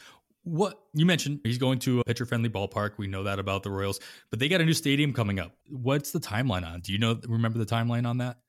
What you mentioned, he's going to a pitcher-friendly ballpark. We know that about the Royals, but they got a new stadium coming up. What's the timeline on? Do you know? Remember the timeline on that?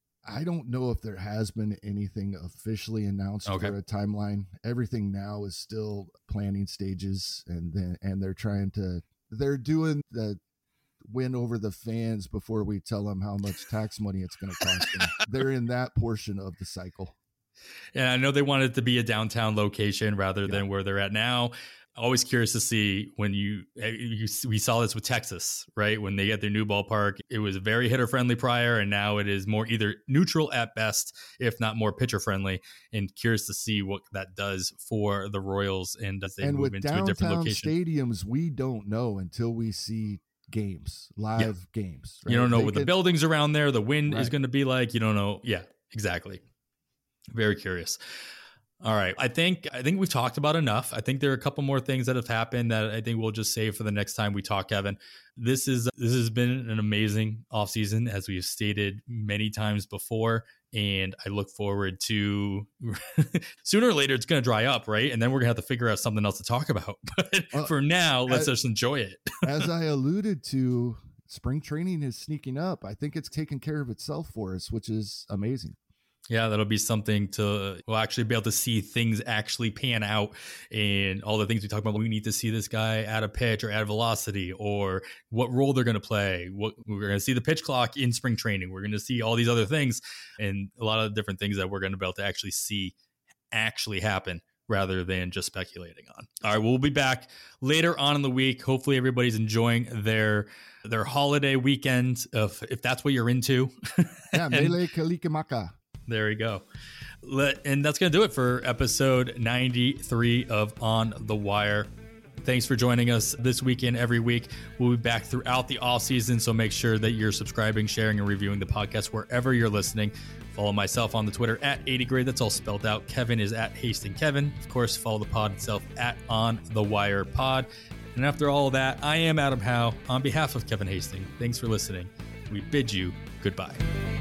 I don't know if there has been anything officially announced okay. for a timeline. Everything now is still planning stages, and then and they're trying to they're doing the win over the fans before we tell them how much tax money it's going to cost them. They're in that portion of the cycle.
And I know they wanted it to be a downtown location rather than
yeah.
where they're at now. Always curious to see when you, you we saw this with Texas, right? When they get their new ballpark, it was very hitter friendly prior, and now it is more either neutral at best, if not more pitcher friendly. And curious to see what that does for the Royals and as they
and
move into a different location.
Stadiums, we don't know until we see games, live yeah. games.
Right? You don't know they what can, the buildings around there, the wind
right.
is going to be like. You don't know. Yeah, exactly. Very curious. All right. I think I think we've talked about enough. I think there are a couple more things that have happened that I think we'll just save for the next time we talk, Kevin. This is this has been an amazing offseason, as we've stated many times before. And I look forward to sooner or later it's going to dry up, right? And then we're going to have to figure out something else to talk about. But well, for now, let's as, just enjoy it.
As I alluded to, spring training is sneaking up. I think it's taking care of itself for us, which is amazing.
Yeah, that'll be something to, we'll actually be able to see things actually pan out, and all the things we talk about. We need to see this guy add a pitch or add velocity, or what role they're going to play. What we're going to see the pitch clock in spring training. We're going to see all these other things, and a lot of different things that we're going to be able to actually see actually happen rather than just speculating on. All right, we'll be back later on in the week. Hopefully everybody's enjoying their their holiday weekend, if, if that's what you're into.
Yeah, Mele Kalikimaka.
There we go. Let, and that's going to do it for episode ninety-three of On the Wire. Thanks for joining us this weekend. Every week, we'll be back throughout the off season. So make sure that you're subscribing, sharing, and reviewing the podcast wherever you're listening. Follow myself on the Twitter at eighty grade. That's all spelled out. Kevin is at Hastings Kevin. Of course, follow the pod itself at On the Wire Pod. And after all of that, I am Adam Howe. On behalf of Kevin Hastings, thanks for listening. We bid you goodbye.